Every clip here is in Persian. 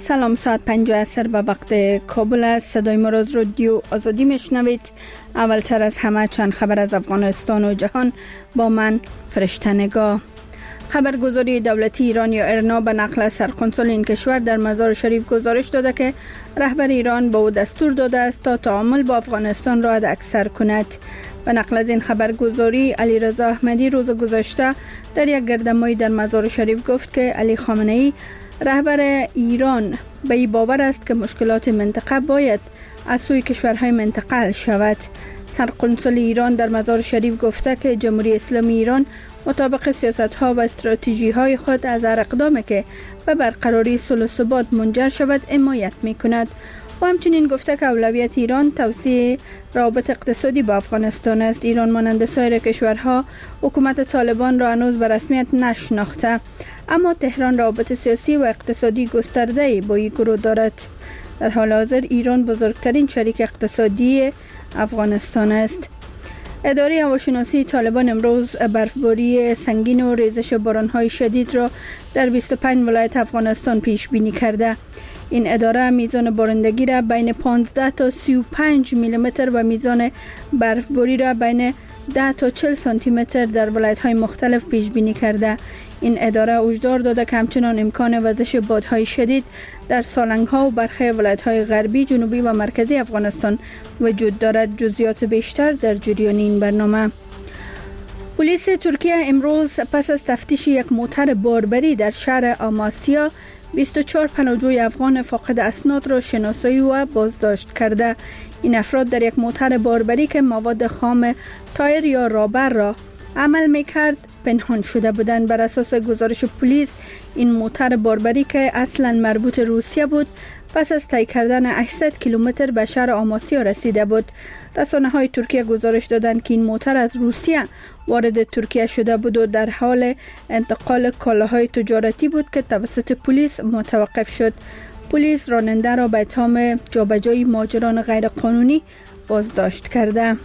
سلام، ساعت 5 عصر به وقت کابل است. صدای ما از رادیو آزادی میشنوید. اولتر از همه چند خبر از افغانستان و جهان با من فرشته نگاه. خبرگزاری دولتی ایران یا ارنا به نقل از سرقنصل این کشور در مزار شریف گزارش داده که رهبر ایران به او دستور داده است تا تعامل با افغانستان را حداکثر کند. به نقل از این خبرگزاری، علیرضا احمدی روز گذشته در یک گردهمایی در مزار شریف گفت که علی خامنه ای رهبر ایران به این باور است که مشکلات منطقه باید از سوی کشورهای منطقه حل شود. سرقنصل ایران در مزار شریف گفته که جمهوری اسلامی ایران مطابق سیاست‌ها و استراتژی‌های خود از هر اقدامی که به برقراری صلح و ثبات منجر شود حمایت می‌کند. و همچنین گفته که اولویت ایران توسعه روابط اقتصادی با افغانستان است. ایران مانند سایر کشورها حکومت طالبان را هنوز به رسمیت نشناخته، اما تهران روابط سیاسی و اقتصادی گسترده‌ای با این گروه دارد. در حال حاضر ایران بزرگترین شریک اقتصادی افغانستان است. اداره هواشناسی طالبان امروز برفباری سنگین و ریزش باران‌های شدید را در 25 ولایت افغانستان پیش بینی کرده. این اداره میزان بارندگی را بین 15 تا 35 میلیمتر و میزان برفباری را بین 10 تا 40 سانتی متر در ولایت‌های مختلف پیش بینی کرده. این اداره هشدار داده که همچنان امکان وزش بادهای شدید در سالنگ‌ها و برخی ولایت‌های غربی، جنوبی و مرکزی افغانستان وجود دارد. جزئیات بیشتر در جریان این برنامه. پلیس ترکیه امروز پس از تفتیش یک موتر باربری در شهر آماسیا 24 پناهجوی افغان فاقد اسناد را شناسایی و بازداشت کرده. این افراد در یک موتر باربری که مواد خام تایر یا رابر را عمل میکرد پنهان شده بودند. بر اساس گزارش پلیس، این موتر باربری که اصلا مربوط روسیه بود پس از طی کردن 800 کیلومتر به شهر آماسیا رسیده بود. رسانه‌های ترکیه گزارش دادند که این موتر از روسیه وارد ترکیه شده بود و در حال انتقال کالاهای تجارتی بود که توسط پلیس متوقف شد. پلیس راننده را به اتهام جابجایی مهاجران غیرقانونی بازداشت کرده.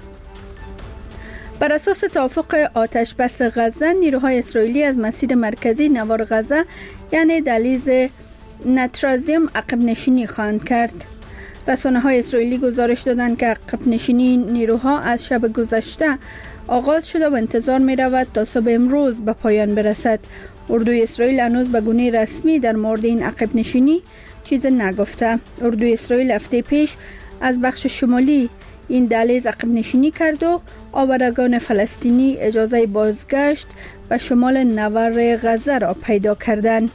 بر اساس توافق آتش بس غزه، نیروهای اسرائیلی از مسیر مرکزی نوار غزه یعنی دهلیز نترازیم عقب نشینی خواهند کرد. رسانه‌های اسرائیلی گزارش دادند که عقب نشینی نیروها از شب گذشته آغاز شده و انتظار می رود تا صبح امروز به پایان برسد. اردوی اسرائیل هنوز به گونه رسمی در مورد این عقب نشینی چیز نگفته. اردوی اسرائیل هفته پیش از بخش شمالی این دهلیز عقب نشینی کرد و آورگان فلسطینی اجازه بازگشت به شمال نوار غزه را پیدا کردند.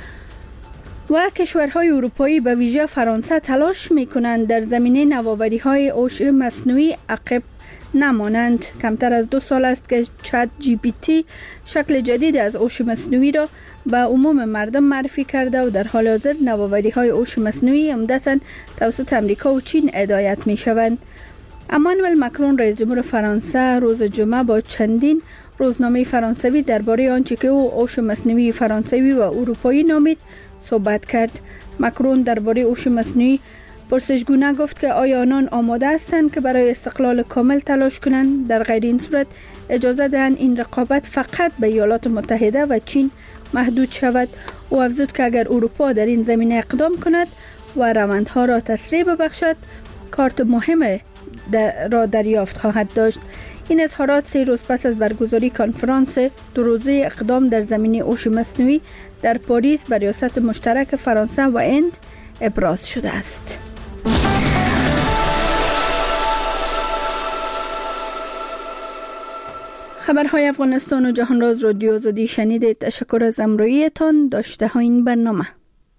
و کشورهای اروپایی به ویژه فرانسه تلاش می‌کنند در زمینه نوآوری‌های هوش مصنوعی عقب نمانند. کمتر از 2 سال است که چت جی پی تی شکل جدید از هوش مصنوعی را به عموم مردم معرفی کرده و در حال حاضر نوآوری‌های هوش مصنوعی عمدتاً توسط امریکا و چین هدایت می‌شوند. امانوئل مکرون رئیس جمهور فرانسه روز جمعه با چندین روزنامه فرانسوی درباره آنچه که او هوش مصنوعی فرانسوی و اروپایی نامید صحبت کرد. مکرون درباره هوش مصنوعی پرسشگونه گفت که آیا آنان آماده هستند که برای استقلال کامل تلاش کنند؟ در غیر این صورت اجازه دهند این رقابت فقط به ایالات متحده و چین محدود شود. او افزود که اگر اروپا در این زمینه اقدام کند و روندها را تسریع ببخشد، کارت مهم را دریافت خواهد داشت. این اظهارات 3 روز پس از برگزاری کنفرانس 2 روزه اقدام در زمینه هوش مصنوعی در پاریس بر ریاست مشترک فرانسه و هند ابراز شده است. خبرهای افغانستان و جهان را از رادیو آزادی شنیدید. تشکر از همراهیتان. داشته ها این برنامه.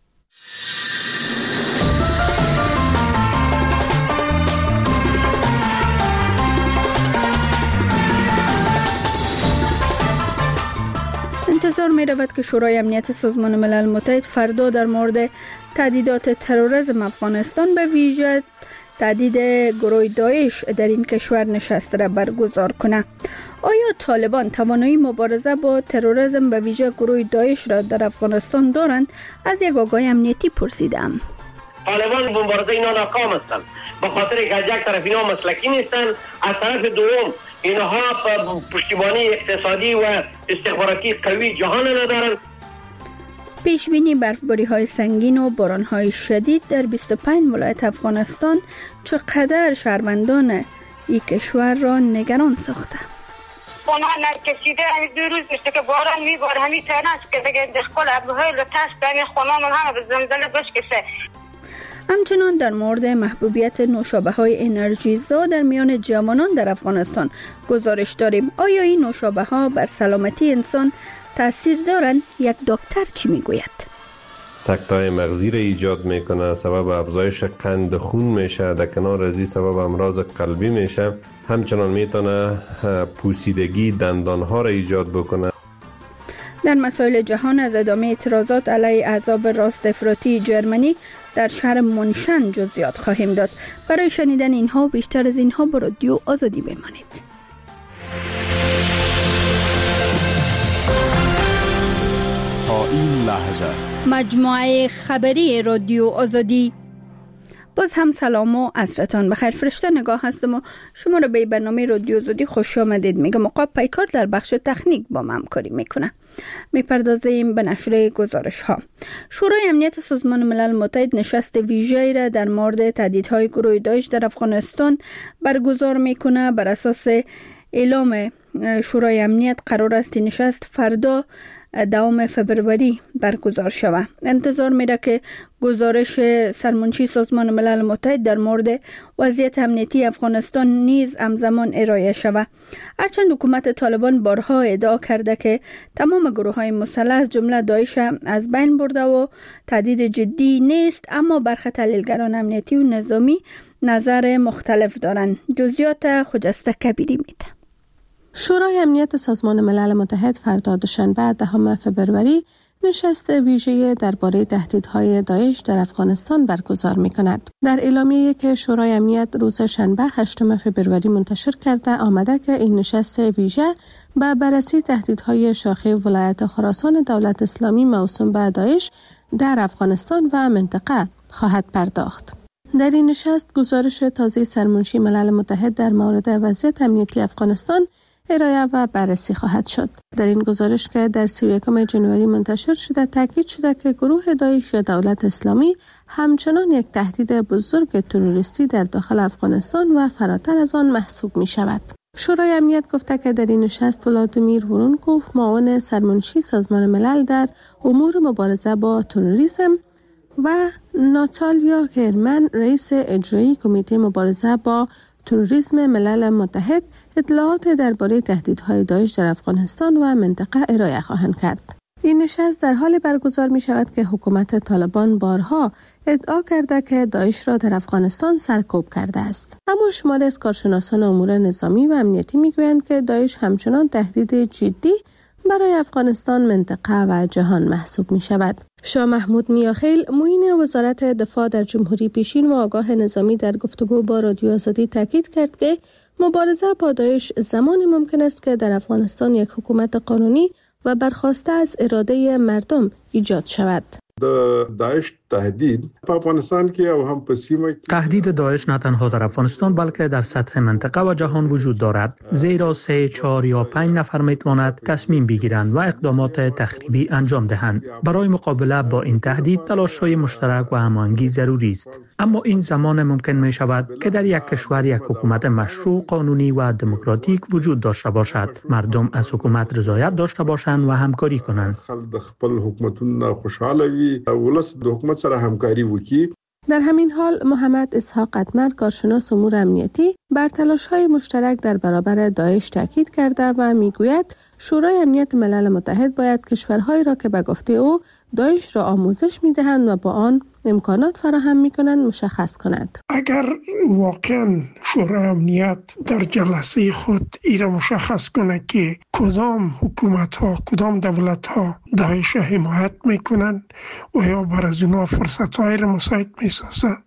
انتظار می رود که شورای امنیت سازمان ملل متحد فردا در مورد تهدیدات تروریسم افغانستان به ویژه تهدید گروه داعش در این کشور نشست را برگزار کنه. آیا طالبان توانایی مبارزه با تروریسم به ویژه گروه داعش را در افغانستان دارند؟ از یک آگاه امنیتی پرسیدم. طالبان به مبارزه اینا ناکام هستند، به خاطر که از یک طرف اینا مسلکی نیستند، از طرف دوم اینها پشتیبانی اقتصادی و استخباراتی قوی جهان ندارند. پیشبینی برفباری‌های سنگین و باران‌های شدید در 25 ولایت افغانستان چقدر شهروندان این کشور را نگران ساخته. خونه نرکشیده همین 2 روز میشه که باران میباره، همین تنست که دیگه دخل ابروهای لطست همین خونه من همه به زمزله بشکشه. همچنان در مورد محبوبیت نوشابه‌های انرژیزا در میان جوانان در افغانستان گزارش داریم. آیا این نوشابه‌ها بر سلامتی انسان تأثیر دارند؟ یک دکتر چی میگوید؟ سکته‌های مغزی را ایجاد میکنه، سبب افزایش قند خون میشه، در کنار از این سبب امراض قلبی میشه. همچنان میتونه پوسیدگی دندانها را ایجاد بکنه. در مسائل جهان از ادامه اعتراضات علیه احزاب راست افراطی جرمنی در شهر منشن جزئیات خواهیم داد. برای شنیدن اینها و بیشتر از اینها با رادیو آزادی بمانید. تا این لحظه مجموعه خبری رادیو آزادی. باز هم سلام و عصرتان بخیر. فرشته نگاه هستم و شما را به برنامه رادیو آزادی خوش آمدید میگم. عقاب پیکار در بخش تکنیک با من همکاری میکنه. میپردازیم به نشر گزارش ها. شورای امنیت سازمان ملل متحد نشست ویژه‌ای را در مورد تهدیدهای گروه داعش در افغانستان برگزار میکنه. بر اساس اعلام شورای امنیت قرار است نشست فردا 2 فبروری برگزار شود. انتظار میره که گزارش سرمنشی سازمان ملل متحد در مورد وضعیت امنیتی افغانستان نیز همزمان ارائه شود. هرچند حکومت طالبان بارها ادعا کرده که تمام گروه‌های مسلح از جمله داعش از بین برده و تهدید جدی نیست، اما برخی تحلیلگران امنیتی و نظامی نظر مختلف دارند. جزئیات خجسته کبیری میده. شورای امنیت سازمان ملل متحد فردا دوشنبه 10 فبروری نشست ویژه درباره تهدیدهای داعش در افغانستان برگزار می‌کند. در اعلامیه‌ای که شورای امنیت روز شنبه 8 فبروری منتشر کرده آمده که این نشست ویژه به بررسی تهدیدهای شاخه ولایت خراسان دولت اسلامی موسوم به داعش در افغانستان و منطقه خواهد پرداخت. در این نشست گزارش تازه سرمنشی ملل متحد در مورد وضعیت امنیتی افغانستان ارائه و بررسی خواهد شد. در این گزارش که در 31 ژانویه منتشر شده تاکید شده که گروه داعش یا دولت اسلامی همچنان یک تهدید بزرگ تروریستی در داخل افغانستان و فراتر از آن محسوب می شود. شورای امنیت گفته که در این نشست ولادیمیر ورونکوف معاون سرمنشی سازمان ملل در امور مبارزه با تروریسم و ناتالیا هرمن رئیس اجرایی کمیته مبارزه با تروریسم ملل متحد اطلاعات درباره تهدیدهای داعش در افغانستان و منطقه ارائه خواهند کرد. این نشست در حال برگزار می شود که حکومت طالبان بارها ادعا کرده که داعش را در افغانستان سرکوب کرده است. اما شماری از کارشناسان امور نظامی و امنیتی می گویند که داعش همچنان تهدید جدی برای افغانستان، منطقه و جهان محسوب می شود. شاه محمود میاخیل معین وزارت دفاع در جمهوری پیشین و آگاه نظامی در گفتگو با رادیو آزادی تاکید کرد که مبارزه با داعش زمانی ممکن است که در افغانستان یک حکومت قانونی و برخواسته از اراده مردم ایجاد شود. داعش تهدید په افغانستان کې او هم په سیمه کې تهدید داعش نه تنها در افغانستان بلکه در سطح منطقه و جهان وجود دارد، زیرا 3، 4 یا 5 نفر میتوانند تصمیم بگیرند و اقدامات تخریبی انجام دهند. برای مقابله با این تهدید تلاش‌های مشترک و هماهنگی ضروری است، اما این زمان ممکن می شود که در یک کشور یک حکومت مشروع، قانونی و دموکراتیک وجود داشته باشد. مردم از حکومت رضایت داشته باشند و همکاری کنند. خلک خپل حکومتونه خوشاله وي، ولس د حکومت سره همکاری وکړي. در همین حال محمد اسحاق قدمر کارشناس امور امنیتی بر تلاش‌های مشترک در برابر داعش تاکید کرده و میگوید شورای امنیت ملل متحد باید کشورهایی را که به گفته او داعش را آموزش می‌دهند و با آن امکانات فراهم می‌کنند مشخص کند. اگر واقعا شورای امنیت در جلسه خود ایرا مشخص کنه که کدام حکومت‌ها، کدام دولت‌ها داعش را حمایت می‌کنند و یا بر از اونها فرصت‌های را مساعد می‌سازند،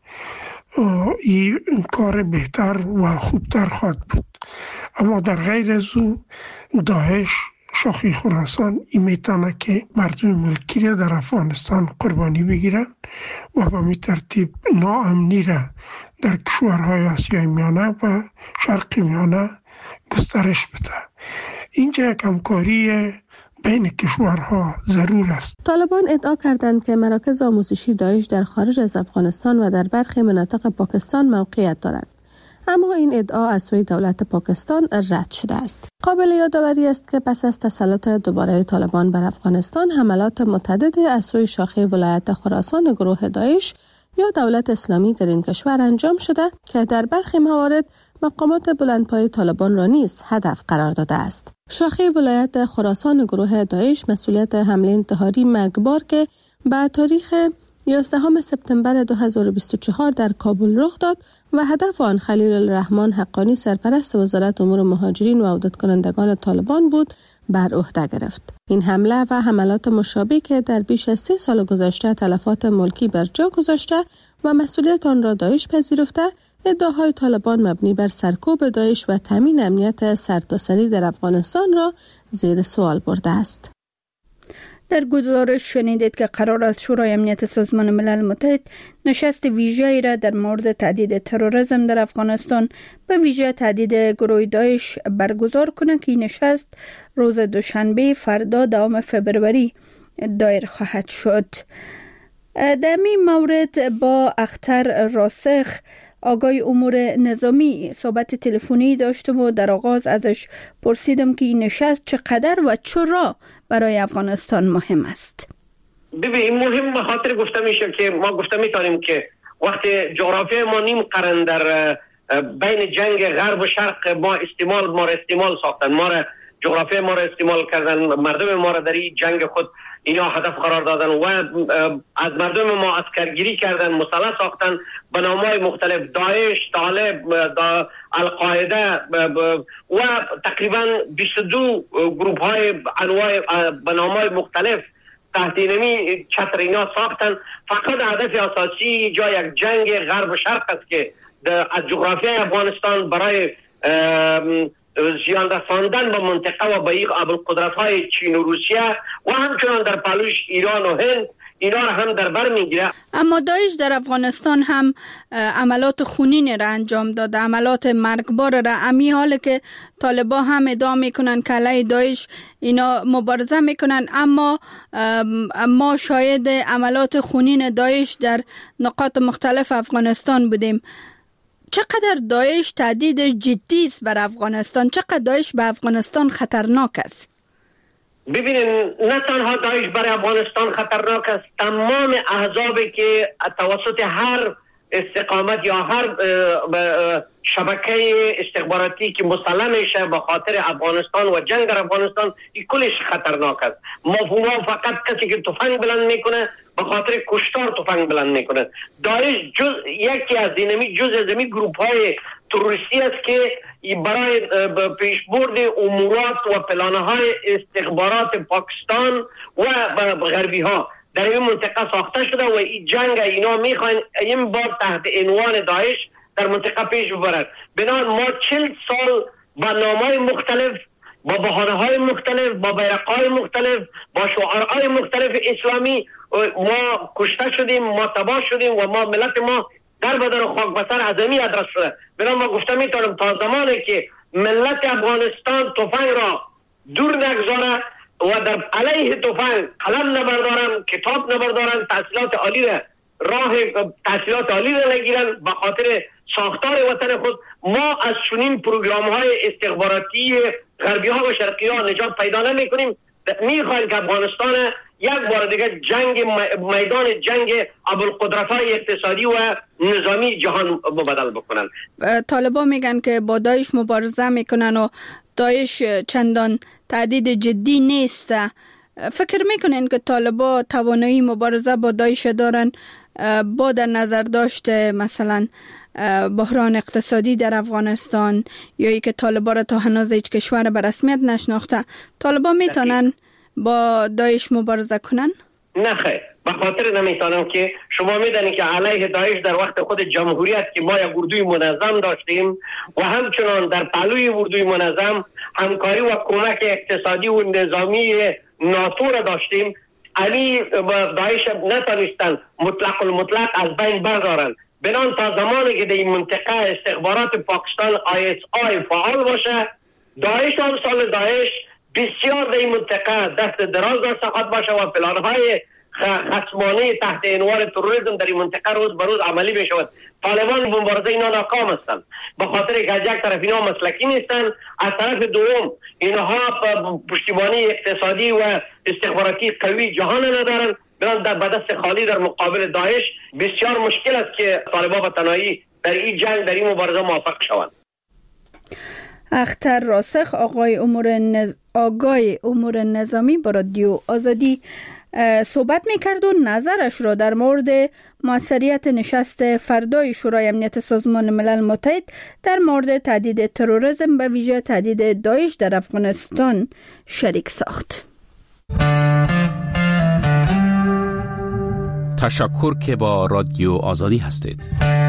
این کار بهتر و خوبتر خواهد بود. اما در غیر از او داعش شاخه خراسان این میتونه که مردم ملکی را در افغانستان قربانی بگیرن و به می ترتیب ناامنی را در کشورهای آسیای میانه و شرق میانه گسترش بده. اینجا یک همکاری بین کشورها ضرور است. طالبان ادعا کردند که مراکز آموزشی داعش در خارج از افغانستان و در برخی مناطق پاکستان موقعیت دارد. اما این ادعا از سوی دولت پاکستان رد شده است. قابل یادآوری است که پس از تسلط دوباره طالبان بر افغانستان، حملات متعددی از سوی شاخه ولایت خراسان گروه داعش یا دولت اسلامی در این کشور انجام شده که در برخی موارد مقامات بلندپایه طالبان را نیز هدف قرار داده است. شاخه ولایت خراسان گروه داعش مسئولیت حمله انتحاری مرگبار که به تاریخ 11 سپتامبر 2024 در کابل رخ داد و هدف آن خلیل الرحمن حقانی سرپرست وزارت امور مهاجرین و عودت کنندگان طالبان بود بر عهده گرفت. این حمله و حملات مشابه که در بیش از 3 سال گذشته تلفات ملکی بر جا گذاشته و مسئولیت آن را داعش پذیرفته، ادعاهای طالبان مبنی بر سرکوب داعش و تامین امنیت سرتاسری در افغانستان را زیر سوال برده است. در گزارش شنیدید که قرار است شورای امنیت سازمان ملل متحد نشست ویژه‌ای را در مورد تهدید تروریسم در افغانستان به ویژه تهدید گروه داعش برگزار کند که این نشست روز دوشنبه فردا 2 فبروری دایر خواهد شد. در این مورد با اختر راسخ آقای امور نظامی صحبت تلفنی داشتم و در آغاز ازش پرسیدم که این نشست چقدر و چرا برای افغانستان مهم است. ببین مهم به خاطر گفته میشه که ما گفته میتونیم که وقتی جغرافیای ما نیم قرن در بین جنگ غرب و شرق ما را استعمال ساختن، جغرافیای ما را استعمال کردن، مردم ما را در این جنگ خود اینا هدف قرار دادن و از مردم ما اسکرگیری کردن، مسلح ساختن به نام‌های مختلف، داعش، طالب، القاعده و تقریبا 22 گروه های انواع به نام‌های مختلف تحت نمی چتر اینا ساختن. فقط هدف اساسی جای یک جنگ غرب و شرق است که از جغرافیای افغانستان برای زیان رساندن به منطقه و به ابوالقدرت‌های چین و روسیه و همچنان در پهلوش ایران و هند اینا را هم در بر میگیره. اما داعش در افغانستان هم عملات خونین را انجام داده، عملات مرگبار را. امی حال که طالبان هم ادعا میکنن که علیه داعش اینا مبارزه میکنن، اما ما شاهد عملات خونین داعش در نقاط مختلف افغانستان بودیم. چقدر داعش تهدید جدی است بر افغانستان؟ چقدر داعش به افغانستان خطرناک است؟ ببینید نه تنها داعش برای افغانستان خطرناک است، تمام احزابی که توسط هر استقامت یا هر شبکه استخباراتی که مسلح میشه به خاطر افغانستان و جنگ در افغانستان، این کلش خطرناک است. مفهوم فقط کسی که تفنگ بلند میکنه به خاطر کشتار تفنگ بلند میکنه. داعش یکی از جز از گروپ های تروریستی است که برای پیشبرد امورات و پلانهای استخبارات پاکستان و غربی ها در این منطقه ساخته شده و این جنگ اینا میخواین این بار تحت عنوان داعش در منطقه پیش ببرد. بنابراین ما 40 سال با نامهای مختلف، با بهانه‌های مختلف، با بیرق‌های مختلف، با شعارهای مختلف اسلامی ما کشته شدیم، ما تباه شدیم و ما ملت ما در بدن خاک بسر عظمی ادرس شده. بنابراین ما گفته میتونم تا زمانی که ملت افغانستان تفنگ را دور نگذاره و در علیه تفنگ قلم نبردارن، کتاب نبردارن، تحصیلات عالی را نگیرن به خاطر ساختار وطن خود، ما از چنین پروگرام های استخباراتی غربی ها و شرقی ها نجات پیدا نمی کنیم. میخوایم که افغانستان یک بار دیگه میدان جنگ ابوالقدرت‌های اقتصادی و نظامی جهان بدل بکنن. طالبان میگن که با داعش مبارزه میکنن و داعش چندان تهدید جدی نیست. فکر میکنین که طالبان توانایی مبارزه با داعش دارن با در نظر داشته مثلا بحران اقتصادی در افغانستان یا ای که طالبان را تا هنوز هیچ کشور به رسمیت نشناخته؟ طالبان میتونن با داعش مبارزه کنن؟ نه خیر، به خاطر نمیتونم که شما میدونید که علیه داعش در وقت خود جمهوریت که ما یک اردوی منظم داشتیم و همچنان در پهلوی اردوی منظم همکاری و کمک اقتصادی و نظامی ناتو را داشتیم، علی داعش نتونستن مطلق از بین بردارن. بنان تا زمانی که در این منطقه استخبارات پاکستان ISI فعال باشه، داعش و امثال داعش بسیار در این منطقه دست دراز داشته خواهد باشه و پلان‌های خصمانه تحت عنوان تروریسم در این منطقه روز به روز عملی بشود. طالبان مبارزه اینا ناکام هستند به خاطر که از یک طرف اینا مسلکی نیستند، از طرف دوم اینها پشتیبانی اقتصادی و استخباراتی قوی جهان ندارند. بران در دست خالی در مقابل داعش بسیار مشکل است که طالبان به تنهایی در این جنگ در این مبارزه موفق شوند. اختر راسخ آقای امور نظامی با رادیو آزادی صحبت میکرد و نظرش را در مورد موثریت نشست فردای شورای امنیت سازمان ملل متحد در مورد تهدید تروریسم به ویژه تهدید داعش در افغانستان شریک ساخت. تشکر که با رادیو آزادی هستید.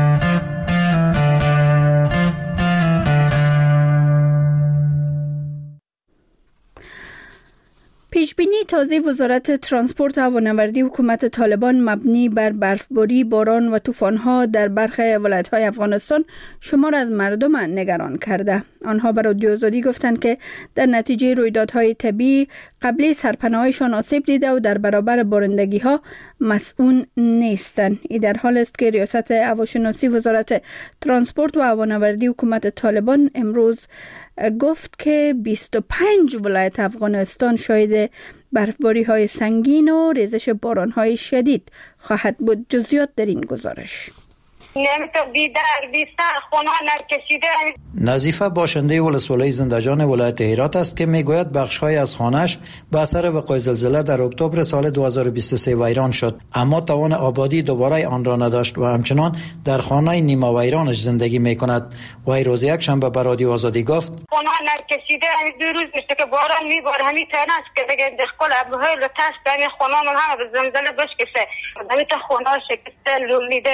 پیشبینی تازه وزارت ترانسپورت و هوانوردی حکومت طالبان مبنی بر برفباری، باران و طوفان‌ها در برخی ولایت‌های افغانستان شمار از مردم نگران کرده. آنها به رادیو آزادی گفتند که در نتیجه رویدادهای طبیعی قبلی سرپناهایشان آسیب دیده و در برابر بارندگی‌ها مسئول نیستند. این در حال است که ریاست هواشناسی وزارت ترانسپورت و هوانوردی حکومت طالبان امروز گفت که 25 ولایت افغانستان شاهد برفباری‌های سنگین و ریزش باران‌های شدید خواهد بود. جزئیات در این گزارش. نظیفه باشنده ولسوالی زندجان ولایت هرات است که میگوید بخش‌های از خانه‌اش به اثر وقوع زلزله در اکتبر سال 2023 ویران شد، اما توان آبادی دوباره آن را نداشت و همچنان در خانه نیمه ویرانش زندگی می‌کند. وی روز یک شنبه به رادیو آزادی گفت: خانه نرکشیده دو روز میشه که باران میباره، همین تناس که دیگه دخول ابهای لطاس دانی خانه من هم به زلزله بشکسته، همین تا خانه شکسته لولیده.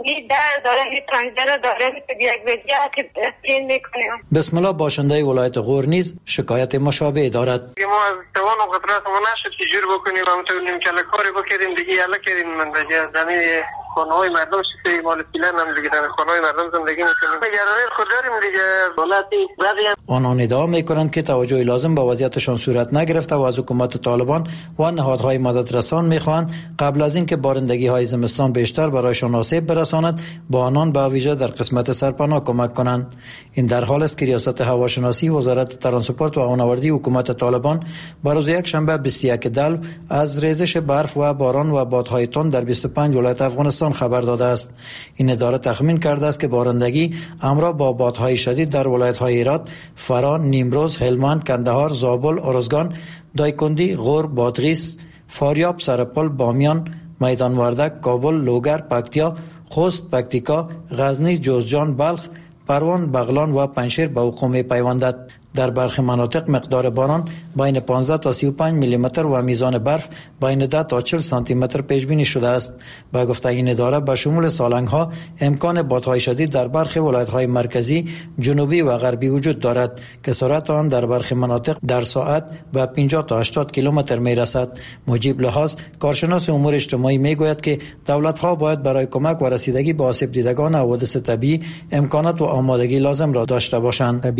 بسم الله باشنده ولایت غور نیز شکایت مشابه دارد. ما از توان و قدرت ما نشد که جور بکنیم و همطور کل کاری بکردیم دیگه یلا کردیم من دیگه زمین خانه‌های مردم شده مال فیلن هم دیگه در خانه‌های مردم زندگی میکنیم. گرانه خود داریم دیگه ولایتی بعضی آنان ادعا میکنند که توجه لازم به وضعیتشان صورت نگرفته و از حکومت طالبان و نهادهای مدد رسان میخواهند قبل از اینکه بارندگی‌های زمستان بیشتر برایشان آسیب برساند با آنان به ویژه در قسمت سرپناه کمک کنند. این در حال است که ریاست هواشناسی وزارت ترانسپورت و هوانوردی حکومت طالبان با روز یک شنبه 21 دلو از ریزش برف و باران و بادهای تند در 25 ولایت افغانستان خبر داده است. این اداره تخمین کرده است که بارندگی همراه با بادهای شدید در ولایت‌های هرات، فرا، نیمروز، هلمند، کندهار، زابل، ارزگان، دایکندی، غور، بادغیس، فاریاب، سرپل، بامیان، میدان وردک، کابل، لوگر، پکتیا، خوست، پکتیکا، غزنی، جوزجان، بلخ، پروان، بغلان و پنجشیر به وقوع می‌پیوندد. در برخی مناطق مقدار باران بین 15 تا 35 میلی متر و میزان برف بین 10 تا 40 سانتی متر پیش بینی شده است. با گفته این اداره به شمول سالنگ‌ها امکان بادهای شدید در برخی ولایت‌های مرکزی، جنوبی و غربی وجود دارد که سرعت آن در برخی مناطق در ساعت به 50 تا 80 کیلومتر میرسد. مجیب لحاظ کارشناس امور اجتماعی میگوید که دولت‌ها باید برای کمک و رسیدگی به آسیب دیدگان حوادث طبیعی امکانات و آمادگی لازم را داشته باشند.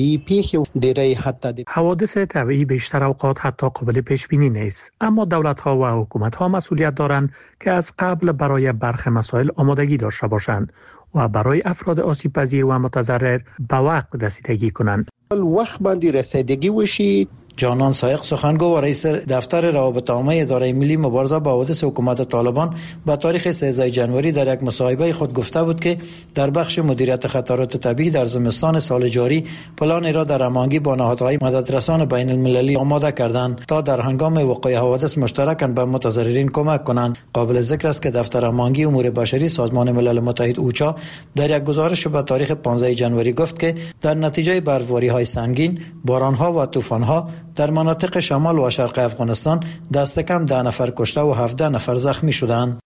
حوادث طبیعی بیشتر اوقات حتی قابل پیش بینی نیست، اما دولت‌ها و حکومت‌ها مسئولیت دارند که از قبل برای برخی مسائل آمادگی داشته باشند و برای افراد آسیب پذیر و متضرر به وقت رسیدگی کنند. وقت باندې رسیدگی وشي. جانان سایق سخنگو و رئیس دفتر روابط عامه اداره ملی مبارزه با حوادث حکومت طالبان با تاریخ 13 جنوری در یک مصاحبه خود گفته بود که در بخش مدیریت خطرات طبیعی در زمستان سال جاری پلان را در هماهنگی با نهادهای مددرسان بین المللی آماده کردند تا در هنگام وقوع حوادث مشترکاً به متضررین کمک کنند. قابل ذکر است که دفتر هماهنگی امور بشری سازمان ملل متحد اوچا در یک گزارش به تاریخ 15 جنوری گفت که در نتیجه برفباری‌های سنگین، باران‌ها و طوفان‌ها در مناطق شمال و شرق افغانستان دست کم 10 نفر کشته و 17 نفر زخمی شدند.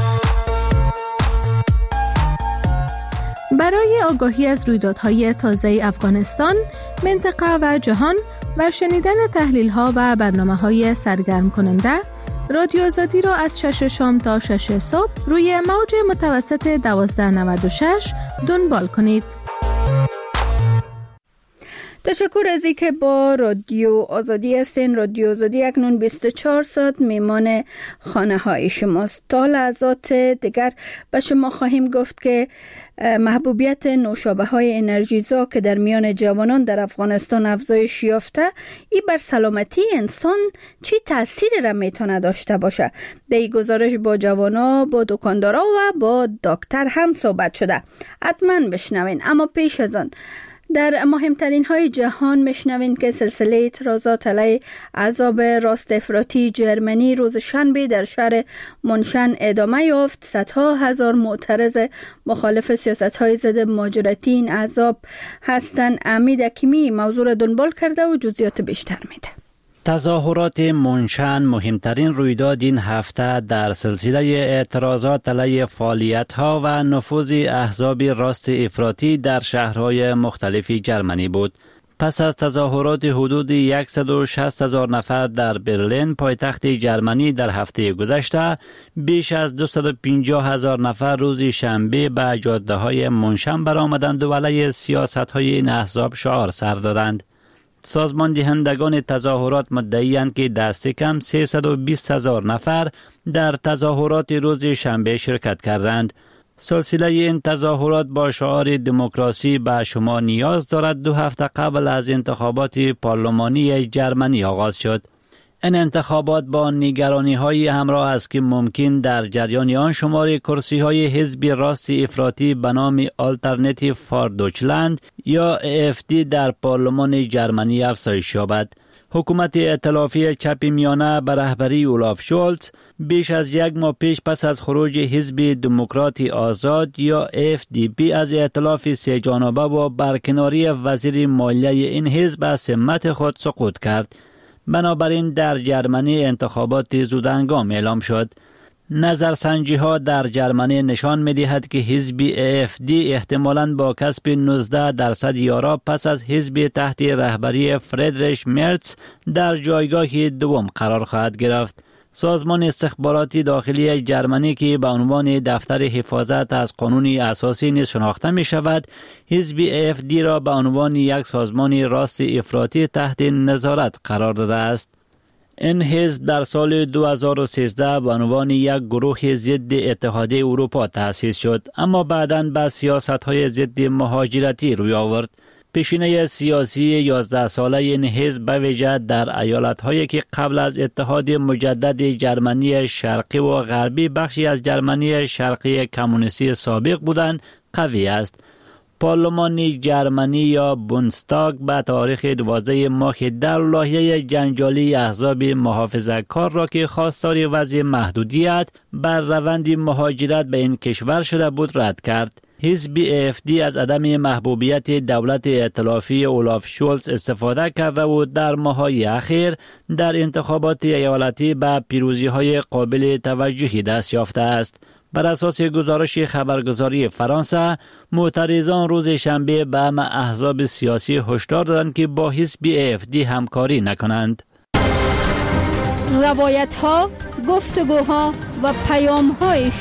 برای آگاهی از رویدادهای تازه افغانستان، منطقه و جهان و شنیدن تحلیل‌ها و برنامه‌های سرگرم کننده، رادیو آزادی را از 6 شام تا 6 صبح روی موج متوسط 1296 دنبال کنید. تشکر از اینکه با رادیو آزادی هستین. رادیو آزادی اکنون 24 ساعت میمان خانه های شماست. تا لحظات دیگر به شما خواهیم گفت که محبوبیت نوشابه های انرژیزا که در میان جوانان در افغانستان افزایش یافته، این بر سلامتی انسان چی تأثیری را میتونه داشته باشه؟ در این گزارش با جوانا، با دکاندارا و با دکتر هم صحبت شده. حتما بشنوین. اما پیش از آن در مهمترین های جهان میشنوین که سلسله اعتراضات علیه عذاب راست افراطی جرمنی روز شنبه در شهر منشن ادامه یافت. صدها هزار معترض مخالف سیاست های ضد مهاجرتی این عذاب هستند. امید حکیمی موضوع را دنبال کرده و جزئیات بیشتر میده. تظاهرات منشن مهمترین رویداد این هفته در سلسله اعتراضات علیه فعالیت‌ها و نفوذ احزاب راست افراطی در شهرهای مختلف جرمنی بود. پس از تظاهرات حدود 160,000 نفر در برلین پایتخت جرمنی در هفته گذشته، بیش از 250,000 نفر روز شنبه به جاده‌های منشن برآمدند و علیه سیاست‌های این احزاب شعار سر دادند. سازمان دهندگان تظاهرات مدعی‌اند که دست کم 320,000 نفر در تظاهرات روز شنبه شرکت کردند. سلسله این تظاهرات با شعار دموکراسی به شما نیاز دارد 2 هفته قبل از انتخابات پارلمانی جرمنی آغاز شد. این انتخابات با نگرانی‌های همراه است که ممکن در جریان آن شمار کرسی‌های حزب راست افراطی به نام آلترناتیو فار دویچلند یا AfD در پارلمان جرمنی افزایش یابد. حکومت ائتلافی چپ میانه به رهبری اولاف شولز بیش از 1 ماه پیش پس از خروج حزب دموکرات آزاد یا FDP از ائتلاف سه جانبه و برکناری وزیر مالیه این حزب از سمت خود سقوط کرد. بنابراین در جرمنی انتخابات زودهنگام اعلام شد. نظرسنجی ها در جرمنی نشان می دهد که حزب AfD احتمالاً با کسب 19% یارا پس از حزب تحت رهبری فریدریش مرتز در جایگاه دوم قرار خواهد گرفت. سازمان استخباراتی داخلی جرمنی که به عنوان دفتر حفاظت از قانون اساسی نیز شناخته می شود، حزب AfD را به عنوان یک سازمان راست افراطی تحت نظارت قرار داده است. این حزب در سال 2013 به عنوان یک گروه ضد اتحادیه اروپا تأسیس شد، اما بعداً به سیاست‌های ضد مهاجرتی روی آورد. پیشینه سیاسی 11 ساله این حزب به ویژه در ایالت‌هایی که قبل از اتحاد مجدد جرمنی شرقی و غربی بخشی از جرمنی شرقی کمونیستی سابق بودند قوی است. پارلمان جرمنی یا بوندستاگ به تاریخ 12 ماه در لایحه جنجالی احزاب محافظه‌کار را که خواستار وضع محدودیت بر روند مهاجرت به این کشور شده بود رد کرد. حزب AfD از عدم محبوبیت دولت ائتلافی اولاف شولز استفاده کرده و در ماه‌های اخیر در انتخابات ایالتی به پیروزی‌های قابل توجهی دست یافته است. بر اساس گزارش خبرگزاری فرانسه، معترضان روز شنبه به همه احزاب سیاسی هشدار دادند که با حزب AfD همکاری نکنند. روایت‌ها، گفتگوها و پیام‌های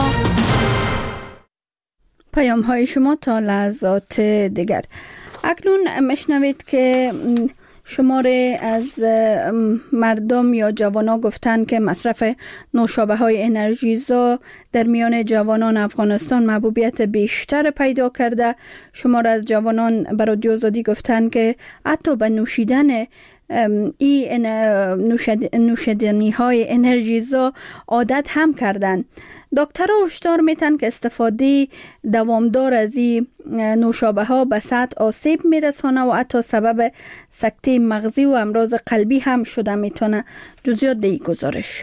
شما تا لحظات دیگر. اکنون میشنوید که شماره از مردم یا جوانان گفتن که مصرف نوشابه های انرژیزا در میان جوانان افغانستان محبوبیت بیشتر پیدا کرده. شماره از جوانان به رادیو آزادی گفتن که حتی به نوشیدن این نوشیدنی های انرژیزا عادت هم کردن. دکترها هشدار میتن که استفاده دوامدار از این نوشابه ها به سطح آسیب میرسانه و حتی سبب سکته مغزی و امراض قلبی هم شده میتونه. جزئیات دی گزارش.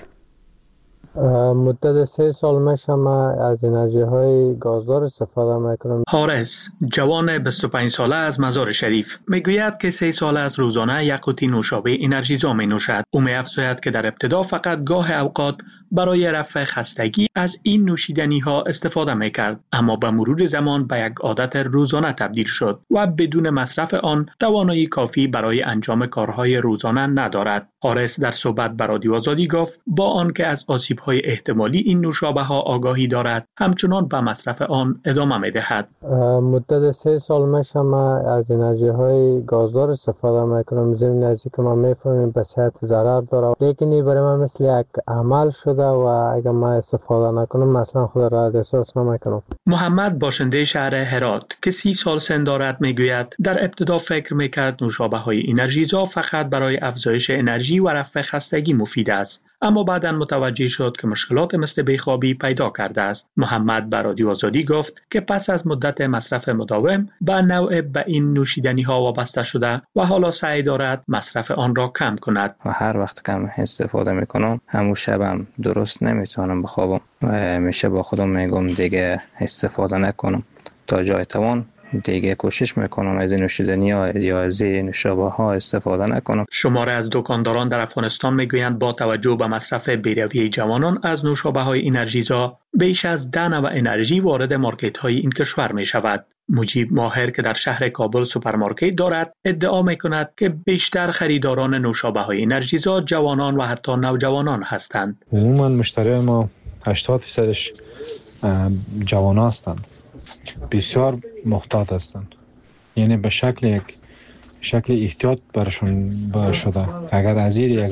مدت 3 سال میشم از انرژی های گازدار استفاده میکنم. حارس، جوان 25 ساله از مزار شریف، میگوید که 3 سال از روزانه یک قوطی نوشابه انرژیزا می نوشد. او می‌افزاید که در ابتدا فقط گاه اوقات برای رفع خستگی از این نوشیدنی ها استفاده میکرد، اما به مرور زمان به یک عادت روزانه تبدیل شد و بدون مصرف آن توانایی کافی برای انجام کارهای روزانه ندارد. حارس در صحبت با رادیو آزادی گفت با آنکه از آسیب های احتمالی این نوشابه ها آگاهی دارد، همچنان به مصرف آن ادامه می دهد. مدت 3 سال میشه ما از انرژی های گازدار استفاده میکنم. زمین نزدیک ما میفهمیم به صحت ضرر داره، لیکن این برای من مثل یک عمل شده و اگر ما استفاده نکنم مثلا خود را احساس نمیکنم. محمد باشنده شهر هرات که 30 سال سن دارد میگوید در ابتدا فکر میکرد نوشابه های انرژیزا فقط برای افزایش انرژی و رفع خستگی مفید است، اما بعداً متوجه شد که مشکلات مثل بیخوابی پیدا کرده است. محمد به رادیو آزادی گفت که پس از مدت مصرف مداوم به نوع به این نوشیدنی ها وابسته شده و حالا سعی دارد مصرف آن را کم کند. و هر وقت کم استفاده میکنم همون شبم درست نمیتونم بخوابم و همیشه با خودم میگم دیگه استفاده نکنم تا جای توان دیگه کوشش میکنم از نوشیدنی یا از نوشابه ها استفاده نکنم. شماره از دکانداران در افغانستان میگویند با توجه به مصرف بی‌رویه جوانان از نوشابه های انرژیزا بیش از 10 نوع انرژی وارد مارکت های این کشور می شود. مجیب ماهر که در شهر کابل سوپرمارکت دارد ادعا می کند که بیشتر خریداران نوشابه های انرژیزا جوانان و حتی نوجوانان هستند. عموما مشتری ما 80% جوان هستند، بسیار محتاط هستند، یعنی به شکل احتیاط برشون شده. اگر از یک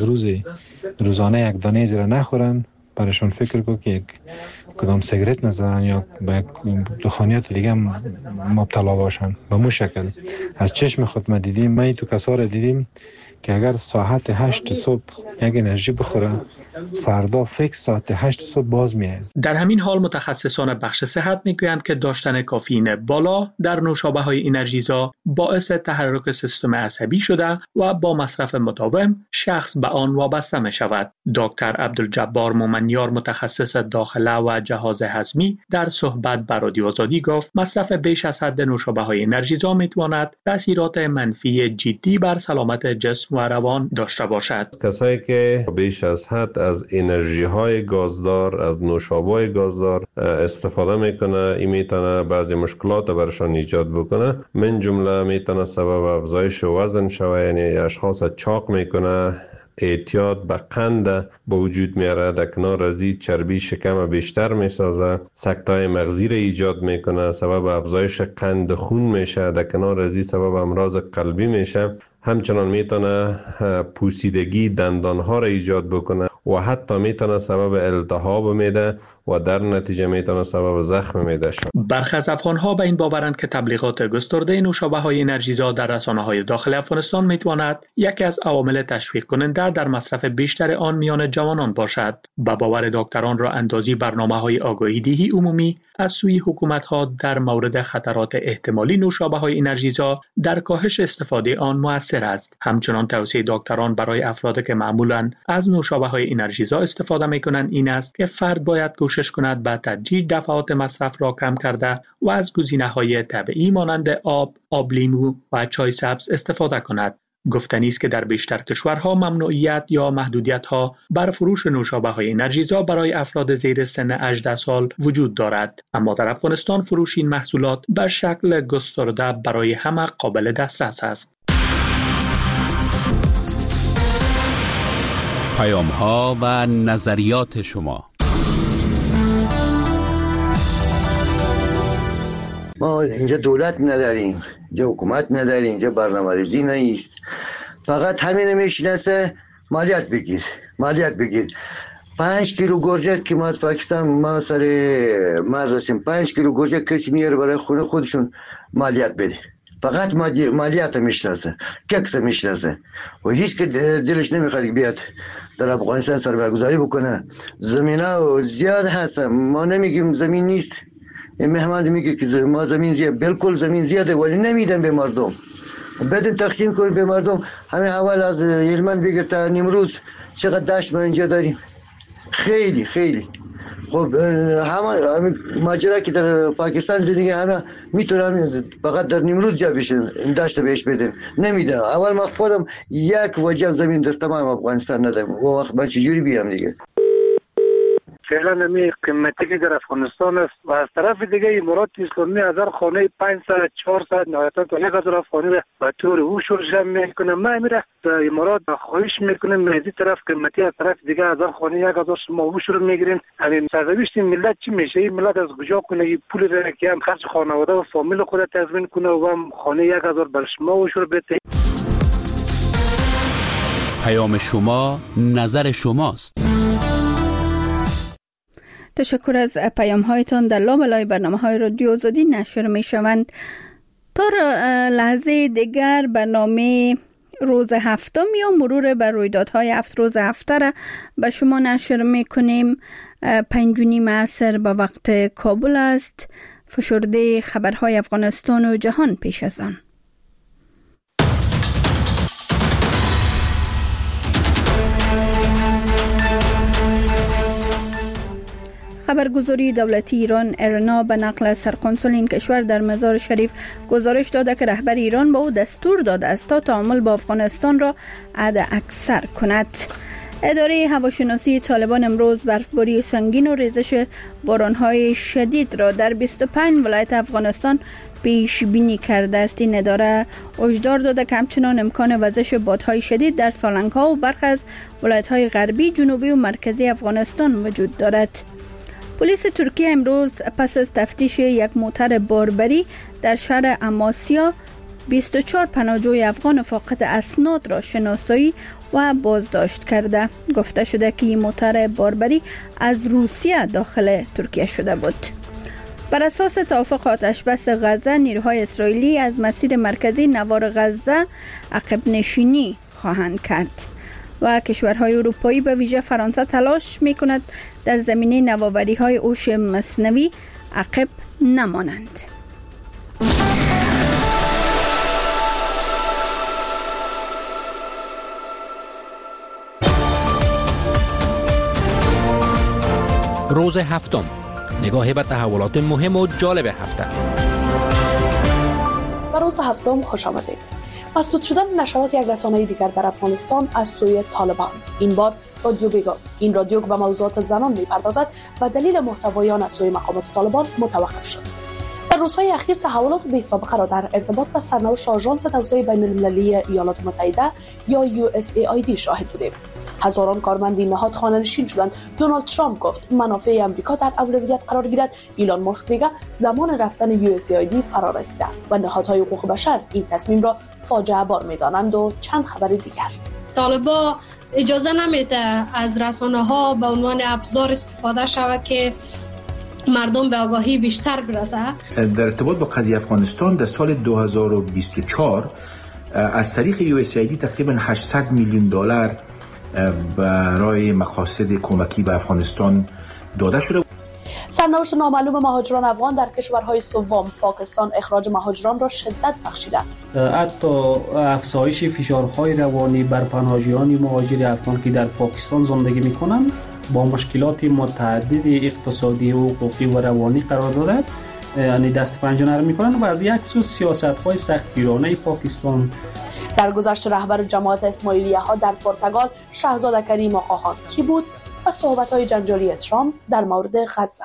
روزانه یک دانه زیر نخورن برشون فکر کو که کدام سیگرت نزدن یا به دخانیات دیگه مبتلا باشن. به مو شکل از چشم خود ما دیدیم، ما تو کسا را دیدیم که اگر ساعت 8 صبح یک انرژی بخوره فردا فکس ساعت 8 صبح باز میاد. در همین حال متخصصان بخش صحت میگویند که داشتن کافئین بالا در نوشابه های انرژیزا باعث تحرک سیستم عصبی شده و با مصرف مداوم شخص به آن وابسته می شود. دکتر عبدالجبار مومنیار متخصص داخله و جهاز هضمی در صحبت با رادیو آزادی گفت مصرف بیش از حد نوشابه های انرژیزا میتواند تاثیرات منفی جدی بر سلامت جسم و روان داشته باشد. کسایی که بیش از حد از انرژی های گازدار، از نوشابه گازدار استفاده میکنه، این میتونه بعضی مشکلات برشان ایجاد بکنه. من جمله میتونه سبب افزایش وزن شوه، یعنی اشخاص چاق میکنه، اعتیاد به قند به وجود میاره، در کنار از این چربی شکم بیشتر میسازه، سکته‌های مغزی را ایجاد میکنه، سبب افزایش قند خون میشه، در کنار از این سبب امراض قلبی میشه. همچنان میتونه پوسیدگی دندانها را ایجاد بکنه و حتی میتونه سبب التهاب میده و در نتیجه میتونه سبب زخم میده شد. برخی از افغانها به این باورند که تبلیغات گسترده نوشابه های انرژیزا در رسانه های داخل افغانستان میتواند یکی از عوامل تشویق کننده در مصرف بیشتر آن میان جوانان باشد. به باور دکتران را اندازی برنامه های آگاهی دهی عمومی از سوی حکومت ها در مورد خطرات احتمالی نوشابه های انرژیزا در کاهش استفاده آن مؤثر است. همچنان توصیه دکتران برای افرادی که معمولاً از نوشابه های انرژیزا استفاده میکنند این است که فرد باید کوشش کند به تدریج دفعات مصرف را کم کرده و از گزینه‌های طبیعی مانند آب لیمو و چای سبز استفاده کند. گفتنی است که در بیشتر کشورها ممنوعیت یا محدودیت‌ها بر فروش نوشابه های انرژیزا برای افراد زیر سن 18 سال وجود دارد، اما در افغانستان فروش این محصولات به شکل گسترده برای همه قابل دسترس است. پیام‌ها و نظریات شما. ما اینجا دولت نداریم، اینجا حکومت نداریم، اینجا برنامه‌ریزی نیست. فقط همین میشناسه مالیات بگیر. 5 کیلو گوجه که ما از پاکستان ما سر مرز هستیم، 5 کیلو گوجه کسی میاره برای خونه خودشون مالیات بده. فقط مالیات میشناسه، ککس میشناسه و هیچ که دلش نمیخواد بیاد در افغانستان سرمایه‌گذاری بکنه. زمینا زیاد هستن، ما نمیگیم زمین نیست. این مهمان میگه که ما زمین زیاد، بالکل زمین زیاده ولی نمیدن به مردم. بدون تقسیم کنیم به مردم. همین اول از هلمند بگیر تا نیمروز چقدر دشت ما اینجا داریم، خیلی خب همه ماجرا که در پاکستان زندگی همه میتونن فقط در نیمروز جا بشن، این دشت بهش بدن، نمیدن. اول ما خودم یک وجب زمین در تمام افغانستان ندارم، و وقت من چجوری بیام دیگه؟ فعلا می قیمتی که در افغانستان است و از طرف دیگه امارات اسلامی هزار خانه 500 400 نهایتا تا 1000 خانه را به طور او شرش میکنه. ما میره در امارات خواهش میکنیم از این طرف قیمتی، از طرف دیگه هزار خانه 1000 شما او شروع میگیرین. همین سرنوشت ملت چی میشه؟ این ملت از کجا کنه این پول را که هم خرج خانواده و فامیل خود تضمین کنه و هم خانه 1000 بر شما او شروع بده. پیام شما نظر شماست. تشکر از پیام هایتان. در لابلای برنامه های رادیو آزادی نشر می شوند. تا لحظه دیگر برنامه روز هفتم یا مرور بر رویدادهای 7 روز هفته را به شما نشر می کنیم. 5:30 عصر به وقت کابل است. فشرده خبرهای افغانستان و جهان پیش از آن. خبرگزاری دولتی ایران ارنا به نقل سرقنسول این کشور در مزار شریف گزارش داده که رهبر ایران به او دستور داده است تا تعامل با افغانستان را حداکثر کند. اداره هواشناسی طالبان امروز برفباری سنگین و ریزش بارانهای شدید را در 25 ولایت افغانستان پیش بینی کرده است. این اداره هشدار داده که همچنان امکان وزش بادهای شدید در سالنگ‌ها و برخی از ولایت‌های غربی، جنوبی و مرکزی افغانستان وجود دارد. پلیس ترکیه امروز پس از تفتیش یک موتر باربری در شهر اماسیا 24 پناهجوی افغان فاقد اسناد را شناسایی و بازداشت کرده. گفته شده که این موتر باربری از روسیه داخل ترکیه شده بود. بر اساس توافق آتشبس غزه، نیروهای اسرائیلی از مسیر مرکزی نوار غزه عقب نشینی خواهند کرد و کشورهای اروپایی به ویژه فرانسه تلاش می‌کند در زمینه نوآوری‌های هوش مصنوعی عقب نمانند. روز هفتم، نگاهی به تحولات مهم و جالب هفته. به روز هفتم خوش آمدید. مسدود شدن نشرات یک رسانه دیگر در افغانستان از سوی طالبان. این بار رادیو بیگم. این رادیو که به موضوعات زنان می‌پردازد و دلیل محتوایان از سوی مقامات طالبان متوقف شد. در روزهای اخیر تحولات بی‌سابقه را در ارتباط با سرنوشت آژانس توسعه بین‌المللی ایالات متحده یا USAID شاهد بودیم. هزاران کارمند این نهاد خانه‌نشین شدند. دونالد ترامپ گفت منافع امریکا در اولویت قرار گیرد. ایلان ماسک میگه زمان رفتن USAID فرا رسیده و نهادهای حقوق بشر این تصمیم را فاجعه بار می‌دانند و چند خبر دیگر. طالبان اجازه نمیده از رسانه‌ها به عنوان ابزار استفاده شود که مردم به آگاهی بیشتر برسه. در ارتباط با قضیه افغانستان در سال 2024 از طریق USAID تقریبا 800 میلیون دلار برای مقاصد کمکی به افغانستان داده شده. سرنوشت نامعلوم مهاجران افغان در کشورهای سوم، پاکستان اخراج مهاجران را شدت بخشیده. حتی افزایش فشارهای روانی بر پناهجویان مهاجر افغان که در پاکستان زندگی می‌کنند با مشکلات متعدد اقتصادی و حقوقی و روانی قرار دارد. یعنی دست پنجه نرم می‌کنند و از یک سو سیاست‌های سختگیرانه پاکستان. در گذشته رهبر جماعت اسماعیلیه ها در پرتغال شاهزاده کریم آقاخان کی بود و صحبت‌های جنجالی ترامپ در مورد غزه.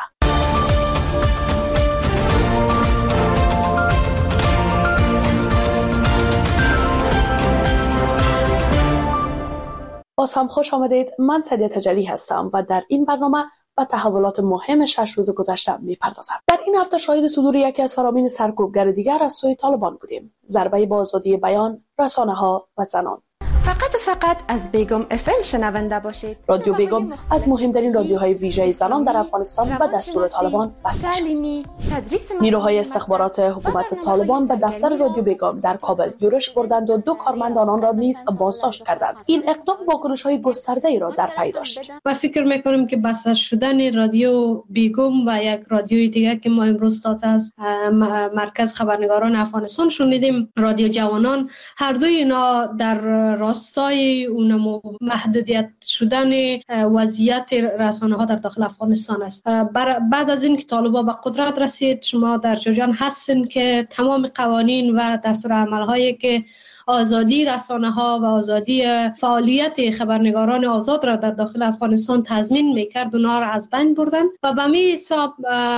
باز هم خوش آمدید. من سعدیه تجلی هستم و در این برنامه و تحولات مهم 6 روز گذشته می‌پردازم. در این هفته شاهد صدور یکی از فرامین سرکوبگر دیگر از سوی طالبان بودیم. ضربه به آزادی بیان، رسانه‌ها و زنان. فقط از بیگم FM شنونده باشید. رادیو بیگم از مهمترین رادیوهای ویژه زنان در افغانستان و دستور طالبان بسته شد. نیروهای استخبارات حکومت طالبان به دفتر رادیو بیگم در کابل یورش بردند و 2 کارمند آنان را نیز بازداشت کردند. این اقدام واکنش‌های گسترده‌ای را در پی داشت. و فکر می‌کنم که بسته شدن رادیو بیگم و یک رادیوی دیگر که ما امروز تازه از مرکز خبرنگاران افغانستان شنیدیم، رادیو جوانان، هر دوی اینا در راستای اون محدودیت شدن وضعیت رسانه‌ها در داخل افغانستان است. بعد از این که طالبان به قدرت رسید، شما در جریان هستین که تمام قوانین و دستورالعمل‌هایی که آزادی رسانه ها و آزادی فعالیت خبرنگاران آزاد را در داخل افغانستان تضمین میکرد اونها را از بین بردن و به می حساب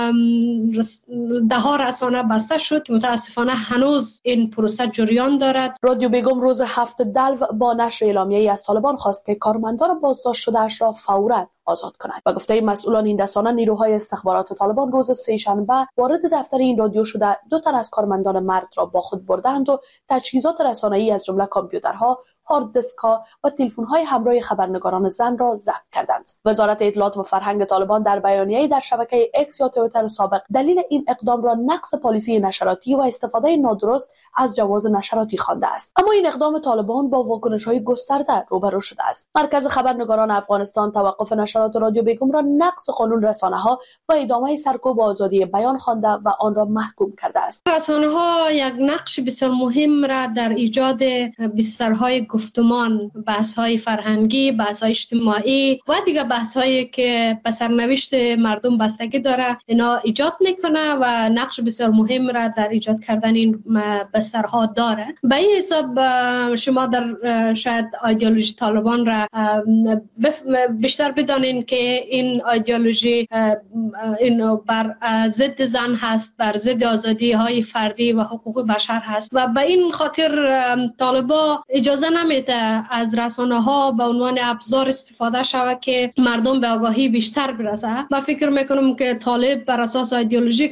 ده ها رسانه بسته شد که متاسفانه هنوز این پروسه جریان دارد. رادیو بیگم روز 7 دلو با نشر اعلامیه‌ای از طالبان خواست که کارمندان بازداشت شده‌اش را فوراً آزاد کند. با گفته مسئولان این رسانه، نیروهای استخبارات طالبان روز سه‌شنبه وارد دفتر این رادیو شده 2 تن از کارمندان مرد را با خود بردند و تجهیزات رسانه‌ای از جمله کامپیوترها، هارد دیسک‌ها و تلفن‌های همراه خبرنگاران زن را ضبط کردند. وزارت اطلاعات و فرهنگ طالبان در بیانیه‌ای در شبکه اکس یا توییتر سابق دلیل این اقدام را نقض پالیسی نشراتی و استفاده نادرست از جواز نشراتی خوانده است. اما این اقدام طالبان با واکنش‌های گسترده روبرو شده است. مرکز خبرنگاران افغانستان توقف نشرات رادیو بیگم را نقض قانون رسانه‌ها و ادامه سرکوب آزادی بیان خوانده و آن را محکوم کرده است. رسانه‌ها یک نقش بسیار مهم را در ایجاد بسترهای گفتمان، بحث‌های فرهنگی، بحث‌های اجتماعی و دیگر بحث‌هایی که به سرنوشت مردم بستگی داره اینا ایجاد میکنه و نقش بسیار مهم را در ایجاد کردن این بسترها داره. به این حساب شما در شاید ایدئولوژی طالبان را بیشتر بدانین که این ایدئولوژی این بر ضد زن هست، بر ضد آزادی‌های فردی و حقوق بشر هست و به این خاطر طالبان اجازه نمیده از رسانه‌ها به عنوان ابزار استفاده شود که مردم به آگاهی بیشتر برسه. من فکر میکنم که طالب بر اساس ایدئولوژیک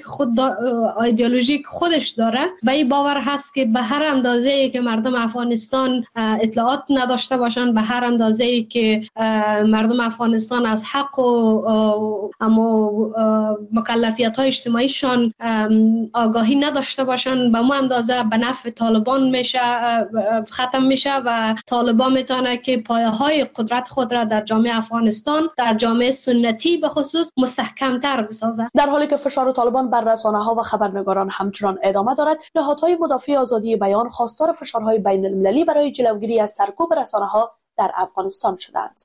خودش داره به این باور هست که به هر اندازه‌ای که مردم افغانستان اطلاعات نداشته باشند، به هر اندازه‌ای که مردم افغانستان از حق و مکلفیت‌های اجتماعیشان آگاهی نداشته باشند، به اون اندازه به نفع طالبان میشه ختم میشه و طالبان میتونه که پایه‌های قدرت خود را در جامعه افغانستان، در جامعه سنتی به خصوص مستحکم‌تر بسازه. در حالی که فشار طالبان بر رسانه‌ها و خبرنگاران همچنان ادامه دارد، نهادهای مدافع آزادی بیان خواستار فشارهای بین‌المللی برای جلوگیری از سرکوب رسانه‌ها در افغانستان شدند.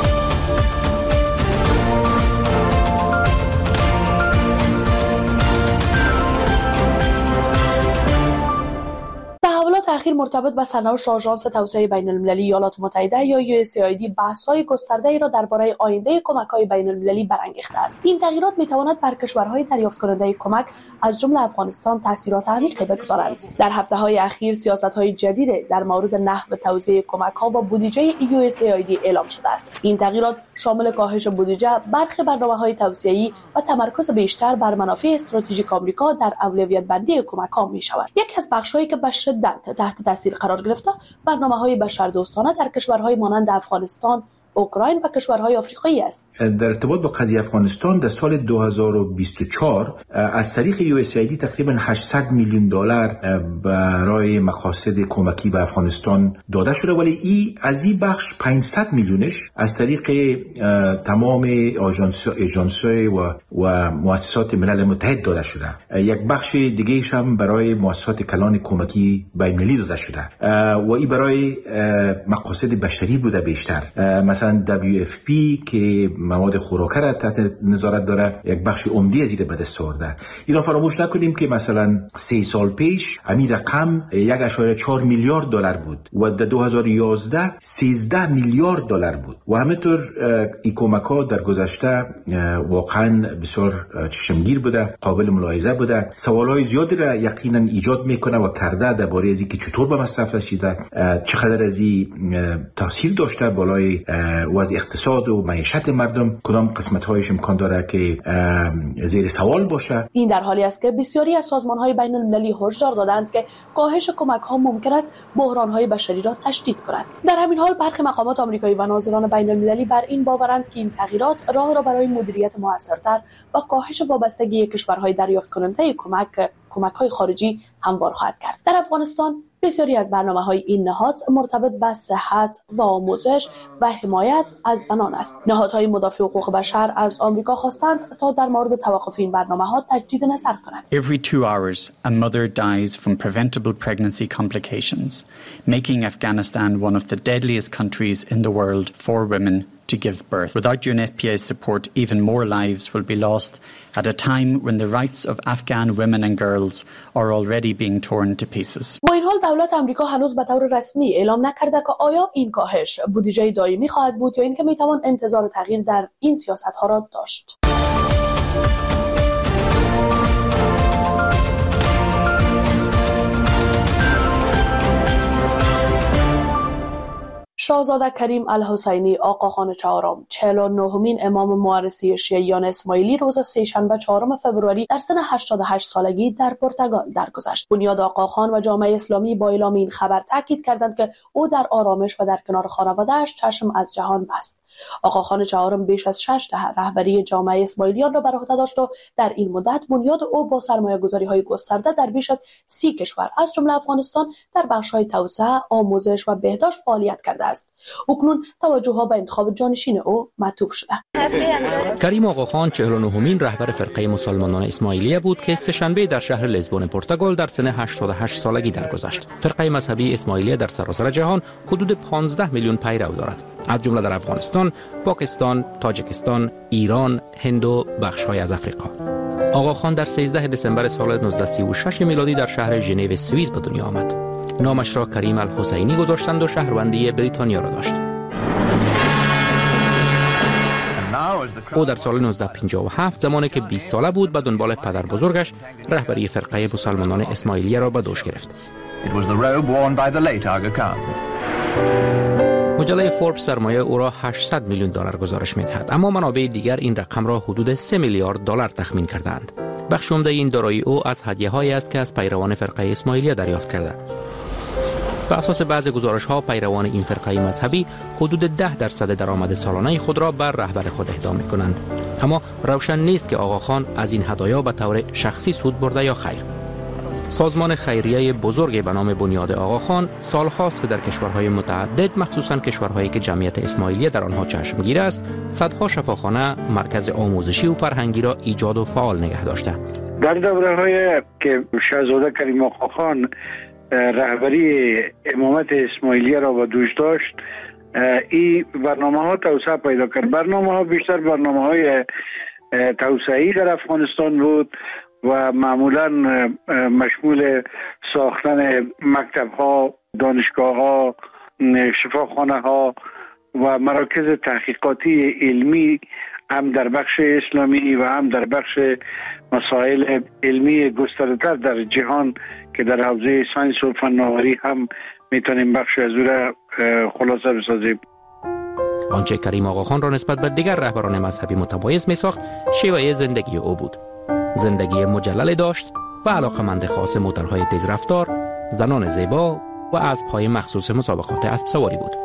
تحولات اخیر مرتبط با سرنوشت آژانس توسعه بین‌المللی ایالات متحده یا USAID بحث‌های گسترده‌ای را درباره آینده کمک‌های بین‌المللی برانگیخته است. این تغییرات می‌تواند بر کشورهای دریافت کننده کمک از جمله افغانستان تاثیرات عمیقی بگذارند. در هفته‌های اخیر سیاست‌های جدید در مورد نحو توزیع کمک‌ها و بودجه USAID اعلام شده است. این تغییرات شامل کاهش بودجه، برخی برنامه‌های توسعه‌ای و تمرکز بیشتر بر منافع استراتژیک آمریکا در اولویت بندی کمک‌ها می‌شود. یکی از بخش‌هایی که به شدت تحت تاثیر قرار گرفته برنامه‌های بشردوستانه در کشورهای مانند افغانستان، اوکراین و کشورهای آفریقایی است. در ارتباط با قضیه افغانستان در سال 2024 از طریق USAID تقریبا 800 میلیون دلار برای مقاصد کمکی به افغانستان داده شده، ولی از این بخش 500 میلیونش از طریق تمام آژانس‌های و مؤسسات ملل متحد داده شده. یک بخش دیگه‌اش هم برای مؤسسات کلان کمکی بین‌المللی داده شده و این برای مقاصد بشری بوده بیشتر. مثلا WFP که مواد خوراکه را تحت نظارت داره یک بخش عمده از این به دست آورده. اینا فراموش نکنیم که مثلا 3 سال پیش همین رقم 1.4 میلیارد دلار بود و در 2011 13 میلیارد دلار بود و همینطور این کمک‌ها در گذشته واقعا بسیار چشمگیر بوده، قابل ملاحظه بوده. سوال‌های زیادی را یقینا ایجاد میکنه و کرده درباره از اینکه چطور به مصرف رسیده، چقدر از این تاثیر داشته بالای وضع اقتصاد و معیشت مردم، کدام قسمت‌هایش امکان داره که زیر سوال باشه. این در حالی است که بسیاری از سازمان‌های بین‌المللی هشدار دادند که کاهش کمک‌ها ممکن است بحران‌های بشری را تشدید کند. در همین حال برخی مقامات آمریکایی و ناظران بین‌المللی بر این باورند که این تغییرات راه را برای مدیریت موثرتر و کاهش وابستگی کشورهای دریافت کننده کمک‌های خارجی هموار خواهد کرد. در افغانستان بسیاری از برنامه‌های این نهاد مرتبط با صحت و آموزش و حمایت از زنان است. نهادهای مدافع حقوق بشر از آمریکا خواستند تا در مورد توقف این برنامه‌ها تجدید نظر کنند. Every 2 hours a mother dies from preventable pregnancy complications, making Afghanistan one of the deadliest countries in the world for women to give birth. Without UNFPA's support, even more lives will be lost at a time when the rights of Afghan women and girls are already being torn to pieces. با این حال دولت آمریکا هنوز به طور رسمی اعلام نکرده که آیا این کاهش بودجه دائمی خواهد بود یا اینکه میتوان انتظار تغییر در این سیاست‌ها را داشت. شاهزاده کریم الحسینی آقاخان چهارم 49مین امام موارثی شیعیان اسماعیلی روز سه‌شنبه 4 فوریه در سن 88 سالگی در پرتغال درگذشت. بنیاد آقاخان و جامعه اسلامی با اعلام این خبر تاکید کردند که او در آرامش و در کنار خانواده‌اش چشم از جهان بست. آقاخان چهارم بیش از 6 دهه رهبری جامعه اسماعیلیان را بر عهده داشت و در این مدت بنیاد او با سرمایه‌گذاری‌های گسترده در بیش از 30 کشور از جمله افغانستان در بخش‌های توسعه، آموزش و بهداشت فعالیت کرده است. اکنون توجه‌ها به انتخاب جانشین او معطوف شده. کریم آقاخان 49مین رهبر فرقه مسلمانان اسماعیلیه بود که سه‌شنبه در شهر لیسبون پرتغال در سن 88 سالگی درگذشت. فرقه مذهبی اسماعیلیه در سراسر جهان حدود 15 میلیون پیرو دارد، از جمله در افغانستان، پاکستان، تاجیکستان، ایران، هند و بخش‌های از افریقا. آقاخان در 13 دسامبر سال 1936 میلادی در شهر ژنو سوئیس به دنیا آمد. نامش را کریم الحسینی گذاشتند و شهروندی بریتانیا را داشت. او در سال 1957 زمانی که 20 ساله بود به دنبال پدر بزرگش رهبری فرقه مسلمانان اسماعیلیه را به دوش گرفت. مجله فوربس سرمایه او را 800 میلیون دلار گزارش می‌دهد، اما منابع دیگر این رقم را حدود 3 میلیارد دلار تخمین کردند. بخش عمده این دارایی او از هدیه‌هایی است که از پیروان فرقه اسماعیلیه دریافت کرده. بر اساس بعض گزارش‌ها پیروان این فرقه مذهبی حدود 10% درآمد سالانه خود را بر رهبر خود اهدا می‌کنند، اما روشن نیست که آقاخان از این هدایا به طور شخصی سود برده یا خیر. سازمان خیریه بزرگی به نام بنیاد آقاخان سال‌هاست که در کشورهای متعدد، مخصوصاً کشورهایی که جمعیت اسماعیلیه در آنها چشمگیر است، صدها شفاخانه، مرکز آموزشی و فرهنگی را ایجاد و فعال نگه داشته. در دوره‌های که شاهزاده کریم آقاخان رهبری امامت اسماعیلیه را به دوش داشت، این برنامه‌ها توسعه پیدا کرد. برنامه‌ها بیشتر برنامه‌های توسعه‌ای در افغانستان بود و معمولاً مشمول ساختن مکتب‌ها، دانشگاه‌ها، شفاخانه‌ها و مراکز تحقیقاتی علمی هم در بخش اسلامی و هم در بخش مسائل علمی گسترده‌تر در جهان که در حوزه ساینس و فناوری هم میتونیم بخش از او را خلاصه بسازیم. آنچه کریم آقاخان را نسبت به دیگر رهبران مذهبی متمایز می‌ساخت، شیوه زندگی او بود. زندگی مجلل داشت و علاقمند خاص موتورهای تیز رفتار، زنان زیبا و اسب‌های مخصوص مسابقات اسب سواری بود.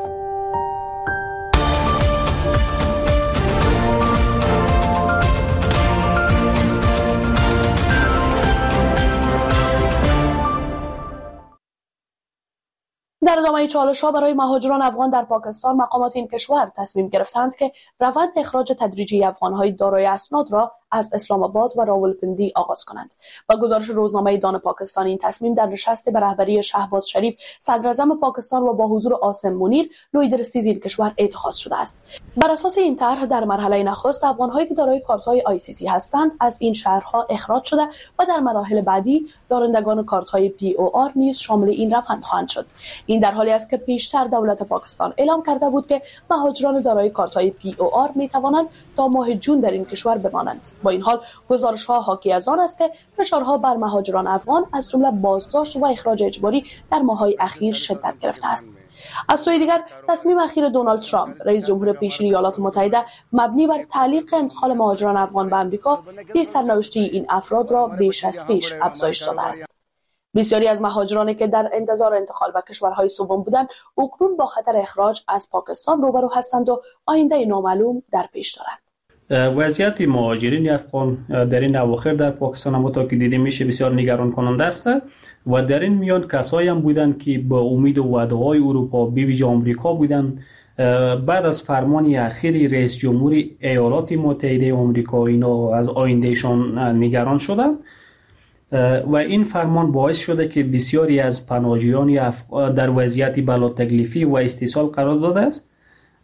در ادامه چالش‌ها برای مهاجران افغان در پاکستان، مقامات این کشور تصمیم گرفتند که روند اخراج تدریجی افغان‌های دارای اسناد را از اسلام آباد و راولپندی آغاز کنند. با گزارش روزنامه دان پاکستان، این تصمیم در نشست به رهبری شهباز شریف صدراعظم پاکستان و با حضور عاصم منیر لویدرستیز این کشور اتخاذ شده است. بر اساس این طرح در مرحله نخست افغان‌هایی که دارای کارت‌های ICC هستند از این شهرها اخراج شده و در مراحل بعدی دارندگان کارت‌های POR نیز شامل این روند خواهند شد. این در حالی است که پیشتر دولت پاکستان اعلام کرده بود که مهاجران دارای کارت‌های POR می‌توانند تا ماه جون در این کشور بمانند. با این حال گزارش‌ها حاکی از آن است که فشارها بر مهاجران افغان از جمله بازداشت و اخراج اجباری در ماه‌های اخیر شدت گرفته است. از سوی دیگر تصمیم اخیر دونالد ترامپ رئیس جمهور پیشین ایالات متحده مبنی بر تعلیق انتقال مهاجران افغان به آمریکا به سرنوشتی این افراد را بیش از پیش افزایش داده است. بسیاری از مهاجرانی که در انتظار انتقال به کشورهای سوم بودند اکنون با خطر اخراج از پاکستان روبرو هستند و آینده نامعلوم در پیش دارند. وضعیت مهاجرین افغان در این اواخر در پاکستان هم تا که دیده میشه بسیار نگران کننده است و در این میان کسایی هم بودند که با امید و وعده‌های اروپا به ویژه آمریکا بودند. بعد از فرمان اخیر رئیس جمهور ایالات متحده آمریکا اینا از آیندهشان نگران شدند و این فرمان باعث شده که بسیاری از پناهجویان در وضعیت بلا تکلیفی و استیصال قرار داده است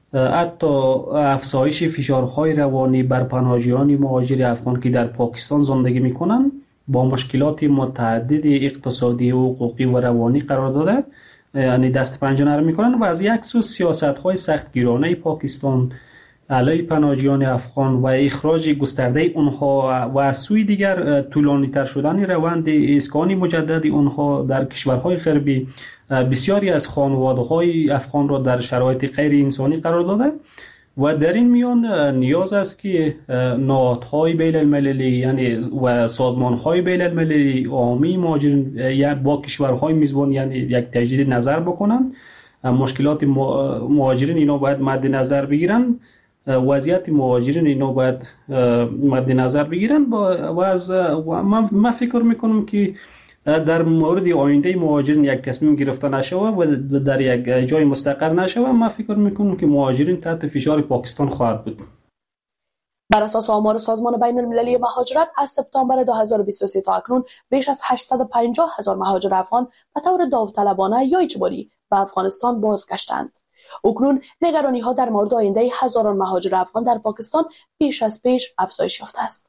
حتی افزایش فشارهای روانی بر پناهجویان مهاجر افغان که در پاکستان زندگی میکنند با مشکلات متعدد اقتصادی و حقوقی و روانی قرار داده، یعنی دست پنجه نرم میکنن و از یک سو سیاست‌های سختگیرانه پاکستان علیه پناهجویان افغان و اخراج گسترده اونها و از سوی دیگر طولانی‌تر شدن روند اسکان مجدد اونها در کشورهای غربی بسیاری از خانواده‌های افغان را در شرایط غیر انسانی قرار داده و در این میان نیاز است که نهادهای بین المللی یعنی و سازمانهای بین المللی عامی مهاجرین با کشورهای میزبان یعنی یک تجدید نظر بکنن. مشکلات مهاجرین اینا باید مد نظر بگیرن، وضعیت مهاجرین اینا باید مد نظر بگیرن و من فکر میکنم که در مورد آینده مهاجرین یک تصمیم گرفته نشوه و در یک جای مستقر نشوه، من فکر میکنم که مهاجرین تحت فشار پاکستان خواهد بود. بر اساس آمار سازمان بین المللی مهاجرت از سپتامبر 2023 تا اکنون بیش از 850,000 مهاجر افغان به طور داوطلبانه یا اجباری به افغانستان بازگشتند. اکنون نگرانی‌ها در مورد آینده هزاران مهاجر افغان در پاکستان بیش از پیش افزایش یافته است.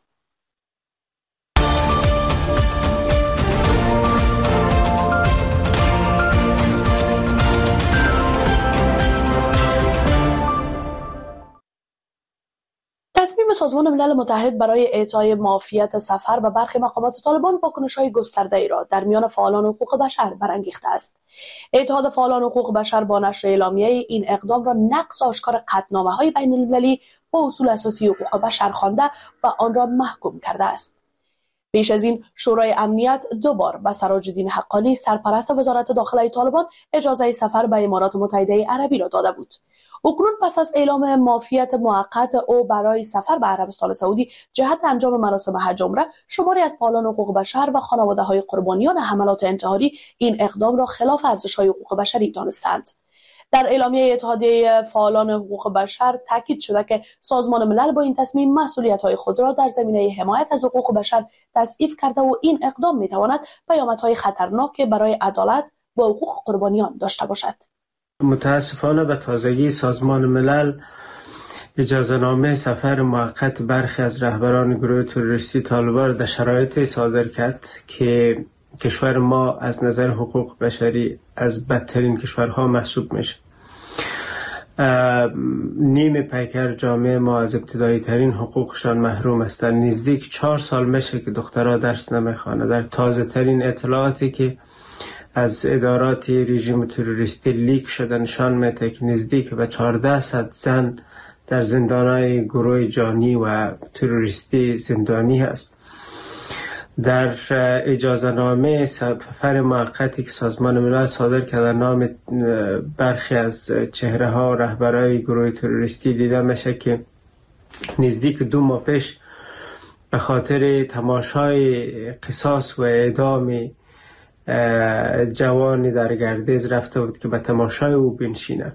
تصمیم سازمان ملل متحد برای اعطای معافیت سفر به برخی مقامات طالبان واکنش‌های گسترده‌ای را در میان فعالان حقوق بشر برانگیخته است. اتحاد فعالان حقوق بشر با نشر اعلامیه این اقدام را نقض آشکار قطعنامه‌های بین‌المللی و اصول اساسی حقوق بشر خوانده و آن را محکوم کرده است. پیش از این شورای امنیت دو بار به سراج الدین حقانی سرپرست وزارت داخله طالبان اجازه سفر به امارات متحده عربی را داده بود. اکنون پس از اعلام معافیت موقت او برای سفر به عربستان سعودی جهت انجام مراسم حج عمره، شماری از فعالان حقوق بشر و خانواده‌های قربانیان حملات انتحاری این اقدام را خلاف ارزش‌های حقوق بشری دانستند. در اعلامیه اتحادیه فعالان حقوق بشر تاکید شده که سازمان ملل با این تصمیم مسئولیت‌های خود را در زمینه حمایت از حقوق بشر تضعیف کرده و این اقدام می‌تواند پیامدهای خطرناک برای عدالت و حقوق قربانیان داشته باشد. متاسفانه به تازگی سازمان ملل اجازه‌نامه سفر موقت برخی از رهبران گروه تروریستی طالبان در شرایطی صادر کرد که کشور ما از نظر حقوق بشری از بدترین کشورها محسوب میشه. نیم پیکر جامعه ما از ابتدایی ترین حقوقشان محروم هستند. نزدیک 4 سال میشه که دخترها درس نمیخوانه. در تازه ترین اطلاعاتی که از ادارات رژیم تروریستی لیک شده نشان میده که نزدیک به 1400 زن در زندانهای گروه جانی و تروریستی زندانی هست. در اجازه‌نامه سفر موقتی که سازمان ملل صادر کرده نام برخی از چهره‌ها رهبرای گروه تروریستی دیده میشه که نزدیک 2 ماه پیش به خاطر تماشای قصاص و اعدام جوانی در گردیز رفته بود که به تماشای او بنشینه.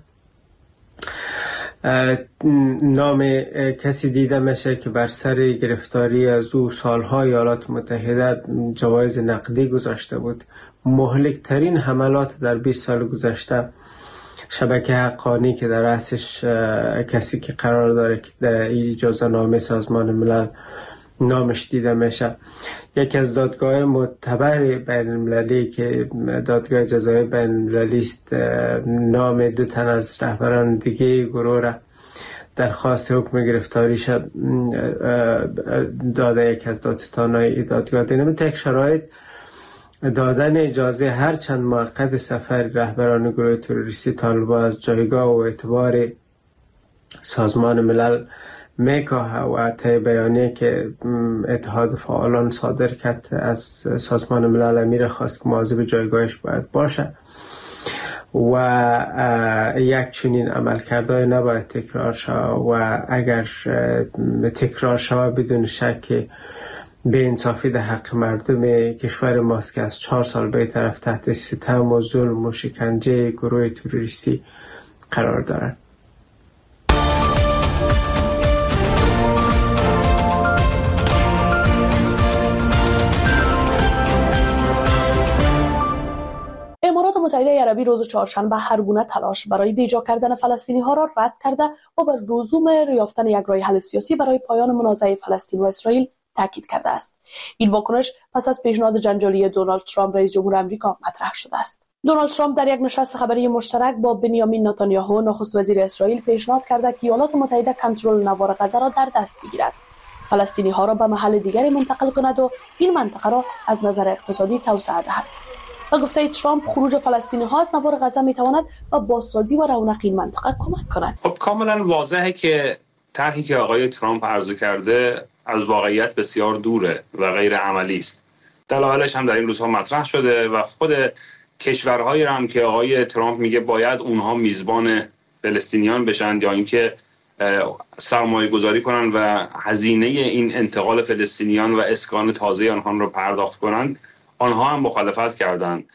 نام کسی دیده میشه که بر سر گرفتاری از او سالهای ایالات متحده جوایز نقدی گذاشته بود. مهلک ترین حملات در 20 سال گذشته شبکه حقانی که در رأسش کسی که قرار داره که در اجازه نامه سازمان ملل نامش دیده میشه. یکی از دادگاه معتبر بین المللی که دادگاه جزای بین المللی است نام 2 تن از رهبران دیگه گروه را درخواست حکم گرفتاری شد داده. یک از دادستانهای دادگاه دیدم تک شرایط دادن اجازه هر چند موقت سفر رهبران گروه تروریستی طالبان از جایگاه و اعتبار سازمان ملل میکاهه و طی بیانیه که اتحاد فعالان صادر کرد از سازمان ملل امیر خواست که مواظب جایگاهش باید باشه و یک چنین عملکردهای نباید تکرار شود و اگر تکرار شود بدون شک به انصافی در حق مردم کشور ماست که از 4 سال به طرف تحت ستم و ظلم و شکنجه گروه تروریستی قرار دارند. امارات متحده عربی روز چهارشنبه هر گونه تلاش برای بیجا کردن فلسطینی ها را رد کرده و بر لزوم یافتن یک راه حل سیاسی برای پایان منازعه فلسطین و اسرائیل تاکید کرده است. این واکنش پس از پیشنهاد جنجالی دونالد ترامپ رئیس جمهور آمریکا مطرح شده است. دونالد ترامپ در یک نشست خبری مشترک با بنیامین نتانیاهو نخست وزیر اسرائیل پیشنهاد کرده که ایالات متحده کنترل نوار غزه را در دست بگیرد، فلسطینی ها را به محل دیگری منتقل کند و این منطقه را از نظر اقتصادی توسعه دهد. و گفته ترامپ خروج فلسطینی ها از نوار غزه می تواند به بازسازی و رونق این منطقه کمک کند. خب کاملا واضحه که طرحی که آقای ترامپ عرضه کرده از واقعیت بسیار دوره و غیر عملی است. دلایلش هم در این روزها مطرح شده و خود کشورهایی هم که آقای ترامپ میگه باید اونها میزبان فلسطینیان بشن یا اینکه سرمایه گذاری کنن و هزینه این انتقال فلسطینیان و اسکان تازه آنها رو پرداخت کنند، آنها هم مخالفت کردند.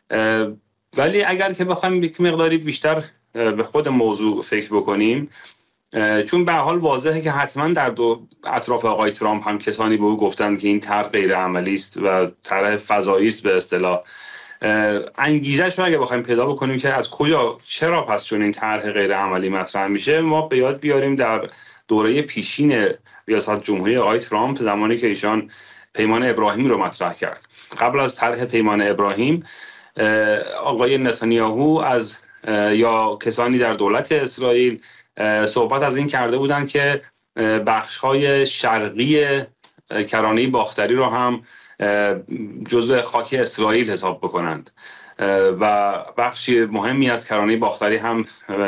ولی اگر که بخوایم یک مقداری بیشتر به خود موضوع فکر بکنیم، چون به حال واضحه که حتما در اطراف آقای ترامپ هم کسانی به او گفتند که این طرح غیر عملی است و طرح فضایی است به اصطلاح. انگیزش رو اگه بخوایم پیدا بکنیم که از کجا چرا پس چون این طرح غیر عملی مطرح میشه، ما به یاد بیاریم در دوره پیشین ریاست جمهوری آقای ترامپ، زمانی که ایشان پیمان ابراهیم رو مطرح کرد. قبل از طرح پیمان ابراهیم آقای نتانیاهو از یا کسانی در دولت اسرائیل صحبت از این کرده بودند که بخش‌های شرقی کرانه باختری رو هم جزء خاک اسرائیل حساب بکنند و بخشی مهمی از کرانه باختری هم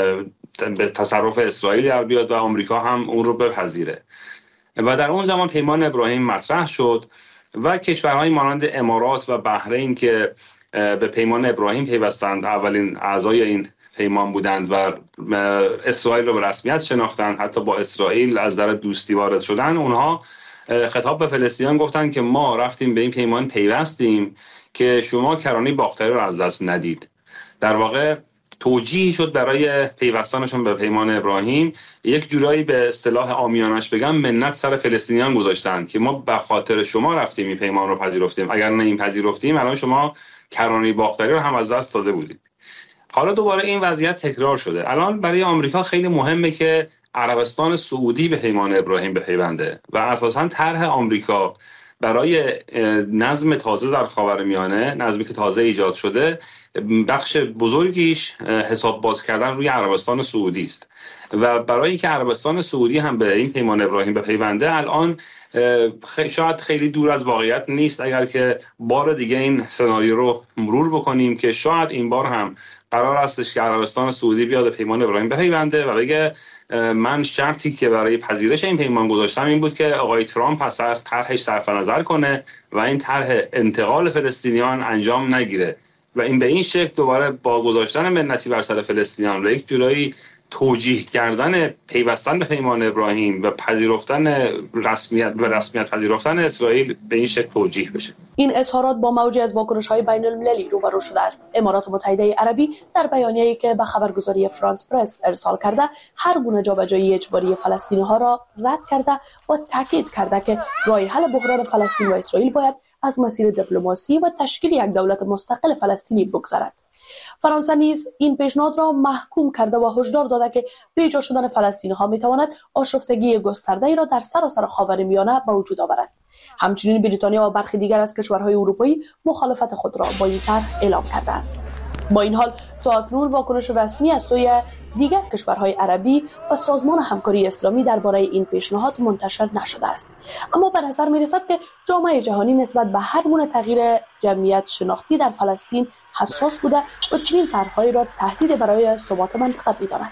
به تصرف اسرائیل در بیاد و آمریکا هم اون رو بپذیره. و در اون زمان پیمان ابراهیم مطرح شد و کشورهای مانند امارات و بحرین که به پیمان ابراهیم پیوستند، اولین اعضای این پیمان بودند و اسرائیل رو به رسمیت شناختند، حتی با اسرائیل از در دوستی وارد شدن، اونها خطاب به فلسطینیان گفتند که ما رفتیم به این پیمان پیوستیم که شما کرانه باختری رو از دست ندید. در واقع توجیهی شد برای پیوستنشون به پیمان ابراهیم، یک جورایی به اصطلاح عامیانش بگم منت سر فلسطینیان گذاشتند که ما به خاطر شما رفتیم این پیمان رو پذیرفتیم، اگر نه این پذیرفتیم الان شما کرانه باختری رو هم از دست داده بودید. حالا دوباره این وضعیت تکرار شده. الان برای آمریکا خیلی مهمه که عربستان سعودی به پیمان ابراهیم بپیونده و اساساً طرح آمریکا برای نظم تازه در خاورمیانه، نظمی که تازه ایجاد شده، بخش بزرگیش حساب باز کردن روی عربستان سعودی است و برای اینکه عربستان سعودی هم به این پیمان ابراهیم بپیونده الان شاید خیلی دور از واقعیت نیست اگر که بار دیگه این سناریو رو مرور بکنیم که شاید این بار هم قرار هستش که عربستان سعودی بیاد به پیمان ابراهیم بپیونده و بگه من شرطی که برای پذیرش این پیمان گذاشتم این بود که آقای ترامپ از طرحش صرف نظر کنه و این طرح انتقال فلسطینیان انجام نگیره و این به این شکل دوباره با گذاشتن منتی بر سر فلسطینیان و یک جورایی توجیه کردن پیوستن به پیمان ابراهیم و پذیرفتن رسمیت پذیرفتن اسرائیل به این شکل توجیه بشه. این اظهارات با موجی از واکنش‌های بین‌المللی روبرو شده است. امارات متحده عربی در بیانیه‌ای که به خبرگزاری فرانس پرس ارسال کرده هر گونه جابجایی اجباری فلسطینی‌ها را رد کرده و تاکید کرده که راه حل بحران فلسطین و اسرائیل باید از مسیر دیپلماسی و تشکیل یک دولت مستقل فلسطینی بگذرد. فرانسه نیز این پیشنهاد را محکوم کرده و هشدار داده که بیجا شدن فلسطینی‌ها می‌تواند آشفتگی گسترده‌ای را در سراسر خاورمیانه به وجود آورد. همچنین بریتانیا و برخی دیگر از کشورهای اروپایی مخالفت خود را با این طرح اعلام کردند. با این حال تا اکنون واکنش رسمی از سوی دیگر کشورهای عربی و سازمان همکاری اسلامی درباره این پیشنهاد منتشر نشده است، اما به نظر می‌رسد که جامعه جهانی نسبت به هر گونه تغییر جمعیت شناختی در فلسطین حساس بوده و چنین طرح‌هایی را تهدید برای ثبات منطقه می‌داند.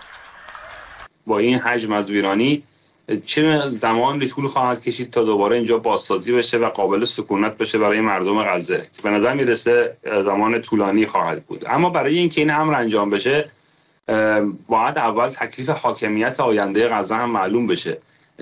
با این حجم از ویرانی چه زمانی طول خواهد کشید تا دوباره اینجا بازسازی بشه و قابل سکونت بشه برای مردم غزه که به نظر میرسه زمان طولانی خواهد بود. اما برای اینکه این امر انجام بشه باید اول تکلیف حاکمیت آینده غزه هم معلوم بشه.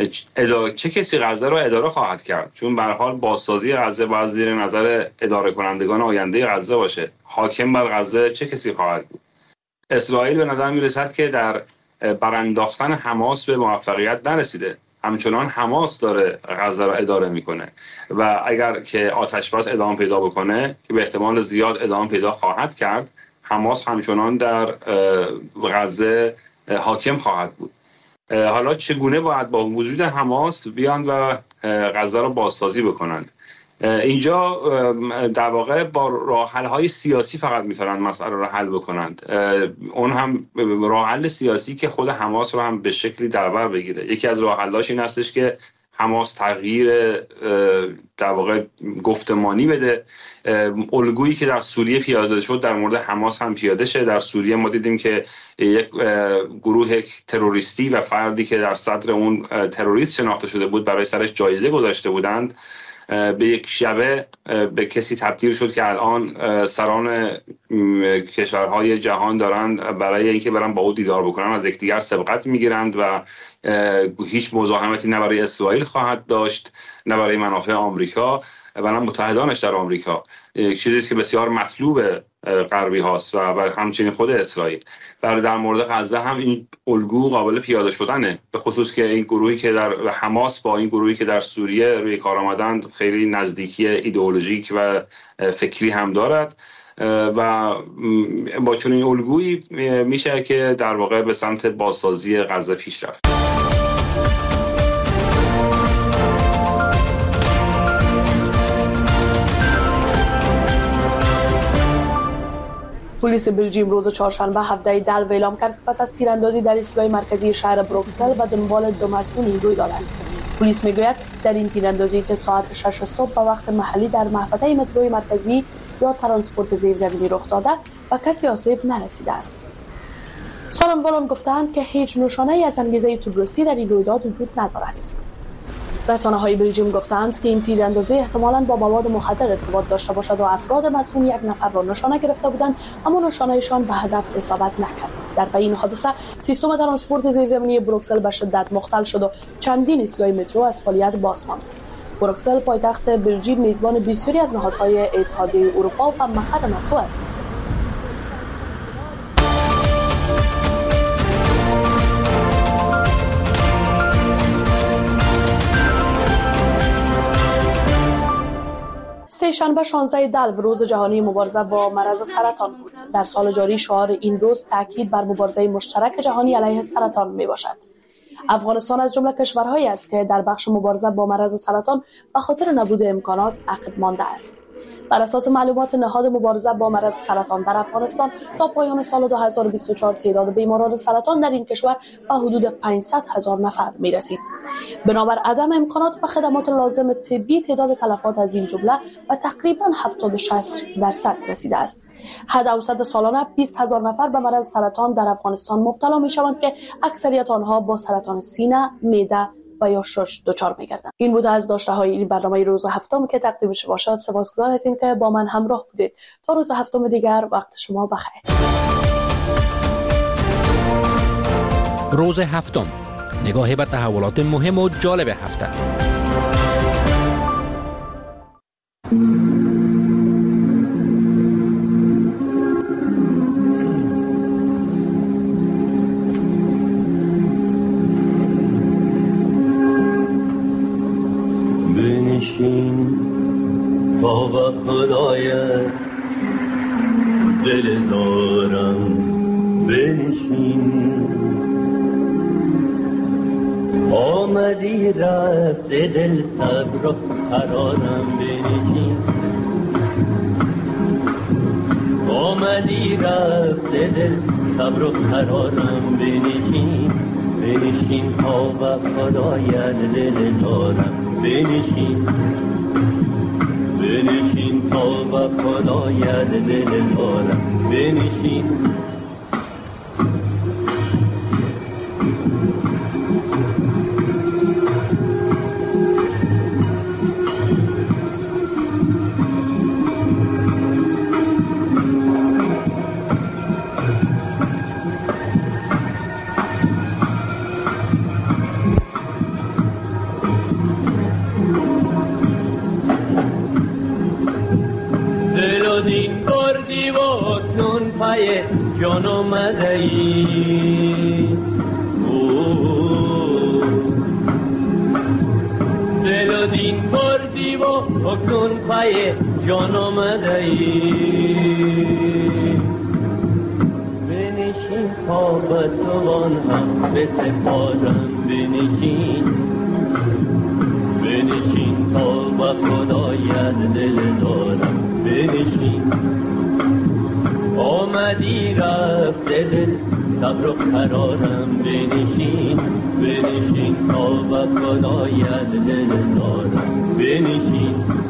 چه کسی غزه رو اداره خواهد کرد؟ چون به هر حال بازسازی غزه باید زیر نظر اداره کنندگان آینده غزه باشه. حاکم بر غزه چه کسی خواهد بود؟ اسرائیل به نظر میرسد که در برانداختن حماس به موفقیت نرسیده. همچنان حماس داره غزه را اداره میکنه و اگر که آتش بس ادامه پیدا بکنه که به احتمال زیاد ادامه پیدا خواهد کرد، حماس همچنان در غزه حاکم خواهد بود. حالا چگونه باید با وجود حماس بیان و غزه را بازسازی بکنند؟ اینجا در واقع با راه حل‌های سیاسی فقط میتونن مسئله را حل بکنند. اون هم راه حل سیاسی که خود حماس رو هم به شکلی در بر بگیره. یکی از راه حل‌هاش این هستش که حماس تغییر در واقع گفتمانی بده. الگویی که در سوریه پیاده شد در مورد حماس هم پیاده شه. در سوریه ما دیدیم که یک گروه تروریستی و فردی که در صدر اون تروریست شناخته شده بود برای سرش جایزه گذاشته بودند به یک شبه به کسی تبدیل شد که الان سران کشورهای جهان دارند برای اینکه برن با او دیدار بکنن از یکدیگر سبقت میگیرند و هیچ مزاحمتی نه برای اسرائیل خواهد داشت نه برای منافع آمریکا و نه متحدانش در آمریکا. چیزی است که بسیار مطلوب غربی هاست و همچنین خود اسرائیل. در مورد غزه هم این الگو قابل پیاده شدنه، به خصوص که این گروهی که در حماس با این گروهی که در سوریه روی کار آمدند خیلی نزدیکی ایدئولوژیک و فکری هم دارد و با چنین الگویی میشه که در واقع به سمت بازسازی غزه پیش رفت. پلیس بلژیم روز چهارشنبه 17 دلو اعلام کرد که پس از تیراندازی در ایستگاه مرکزی شهر بروکسل و دنبال دو مسئول این رویداد است. پلیس میگوید در این تیراندازی که ساعت 6 صبح به وقت محلی در محوطه متروی مرکزی یا ترانسپورت زیرزمینی رخ داده و کسی آسیب نرسیده است. سالموالان گفتند که هیچ نشانه‌ای از انگیزه تروریستی در این رویداد وجود ندارد. رسانه‌های بلژیم گفتند که این تیراندازی احتمالاً با مواد مخدر ارتباط داشته باشد و افراد مسئول یک نفر را نشانه گرفته بودند اما نشانه‌شان به هدف اصابت نکرد. در پی این حادثه سیستم ترانسپورت زیرزمینی بروکسل به شدت مختل شد و چندین ایستگاه مترو از فعالیت باز ماند. بروکسل پایتخت بلژیم میزبان بسیاری از نهادهای اتحادیه اروپا و مقر ناتو است. سه‌شنبه 16 دلو روز جهانی مبارزه با مرض سرطان بود. در سال جاری شعار این روز تاکید بر مبارزه مشترک جهانی علیه سرطان می باشد. افغانستان از جمله کشورهایی است که در بخش مبارزه با مرض سرطان به خاطر نبود امکانات عقب مانده است. بر اساس معلومات نهاد مبارزه با مرض سرطان در افغانستان تا پایان سال 2024 تعداد بیماران سرطان در این کشور به حدود 500,000 نفر می رسید. بنابر عدم امکانات و خدمات لازم طبی تعداد تلفات از این جمله و تقریبا 76% رسیده است. حد اوسط سالانه 20,000 نفر به مرض سرطان در افغانستان مبتلا می شوند که اکثریت آنها با سرطان سینه، معده و یا شش دچار می‌گردند. این بود از داشته‌های این برنامه روز هفتم که تقدیم شما شد. سپاسگزار از این که با من همراه بودید. تا روز هفتم دیگر وقت شما بخیر. روز هفتم، نگاهی به تحولات مهم و جالب هفته. بابا خدایت دل دارم بنشین، آمدی رفت دل صبر و قرارم بنشین، آمدی رفت دل صبر و قرارم بنشین، بنشین بابا خدایت دل دارم بنشین، بنشین تا با خدایت دل دارم بنشین. جان آمده ای دل و دین بردی و اکنون پای جان آمده ای تا به توان هم به سپارم بنشین تا به خدایت دل دارم بنشین آمدی رفته دل صبر و قرارم بنشین تا به خدایت دل دارم بنشین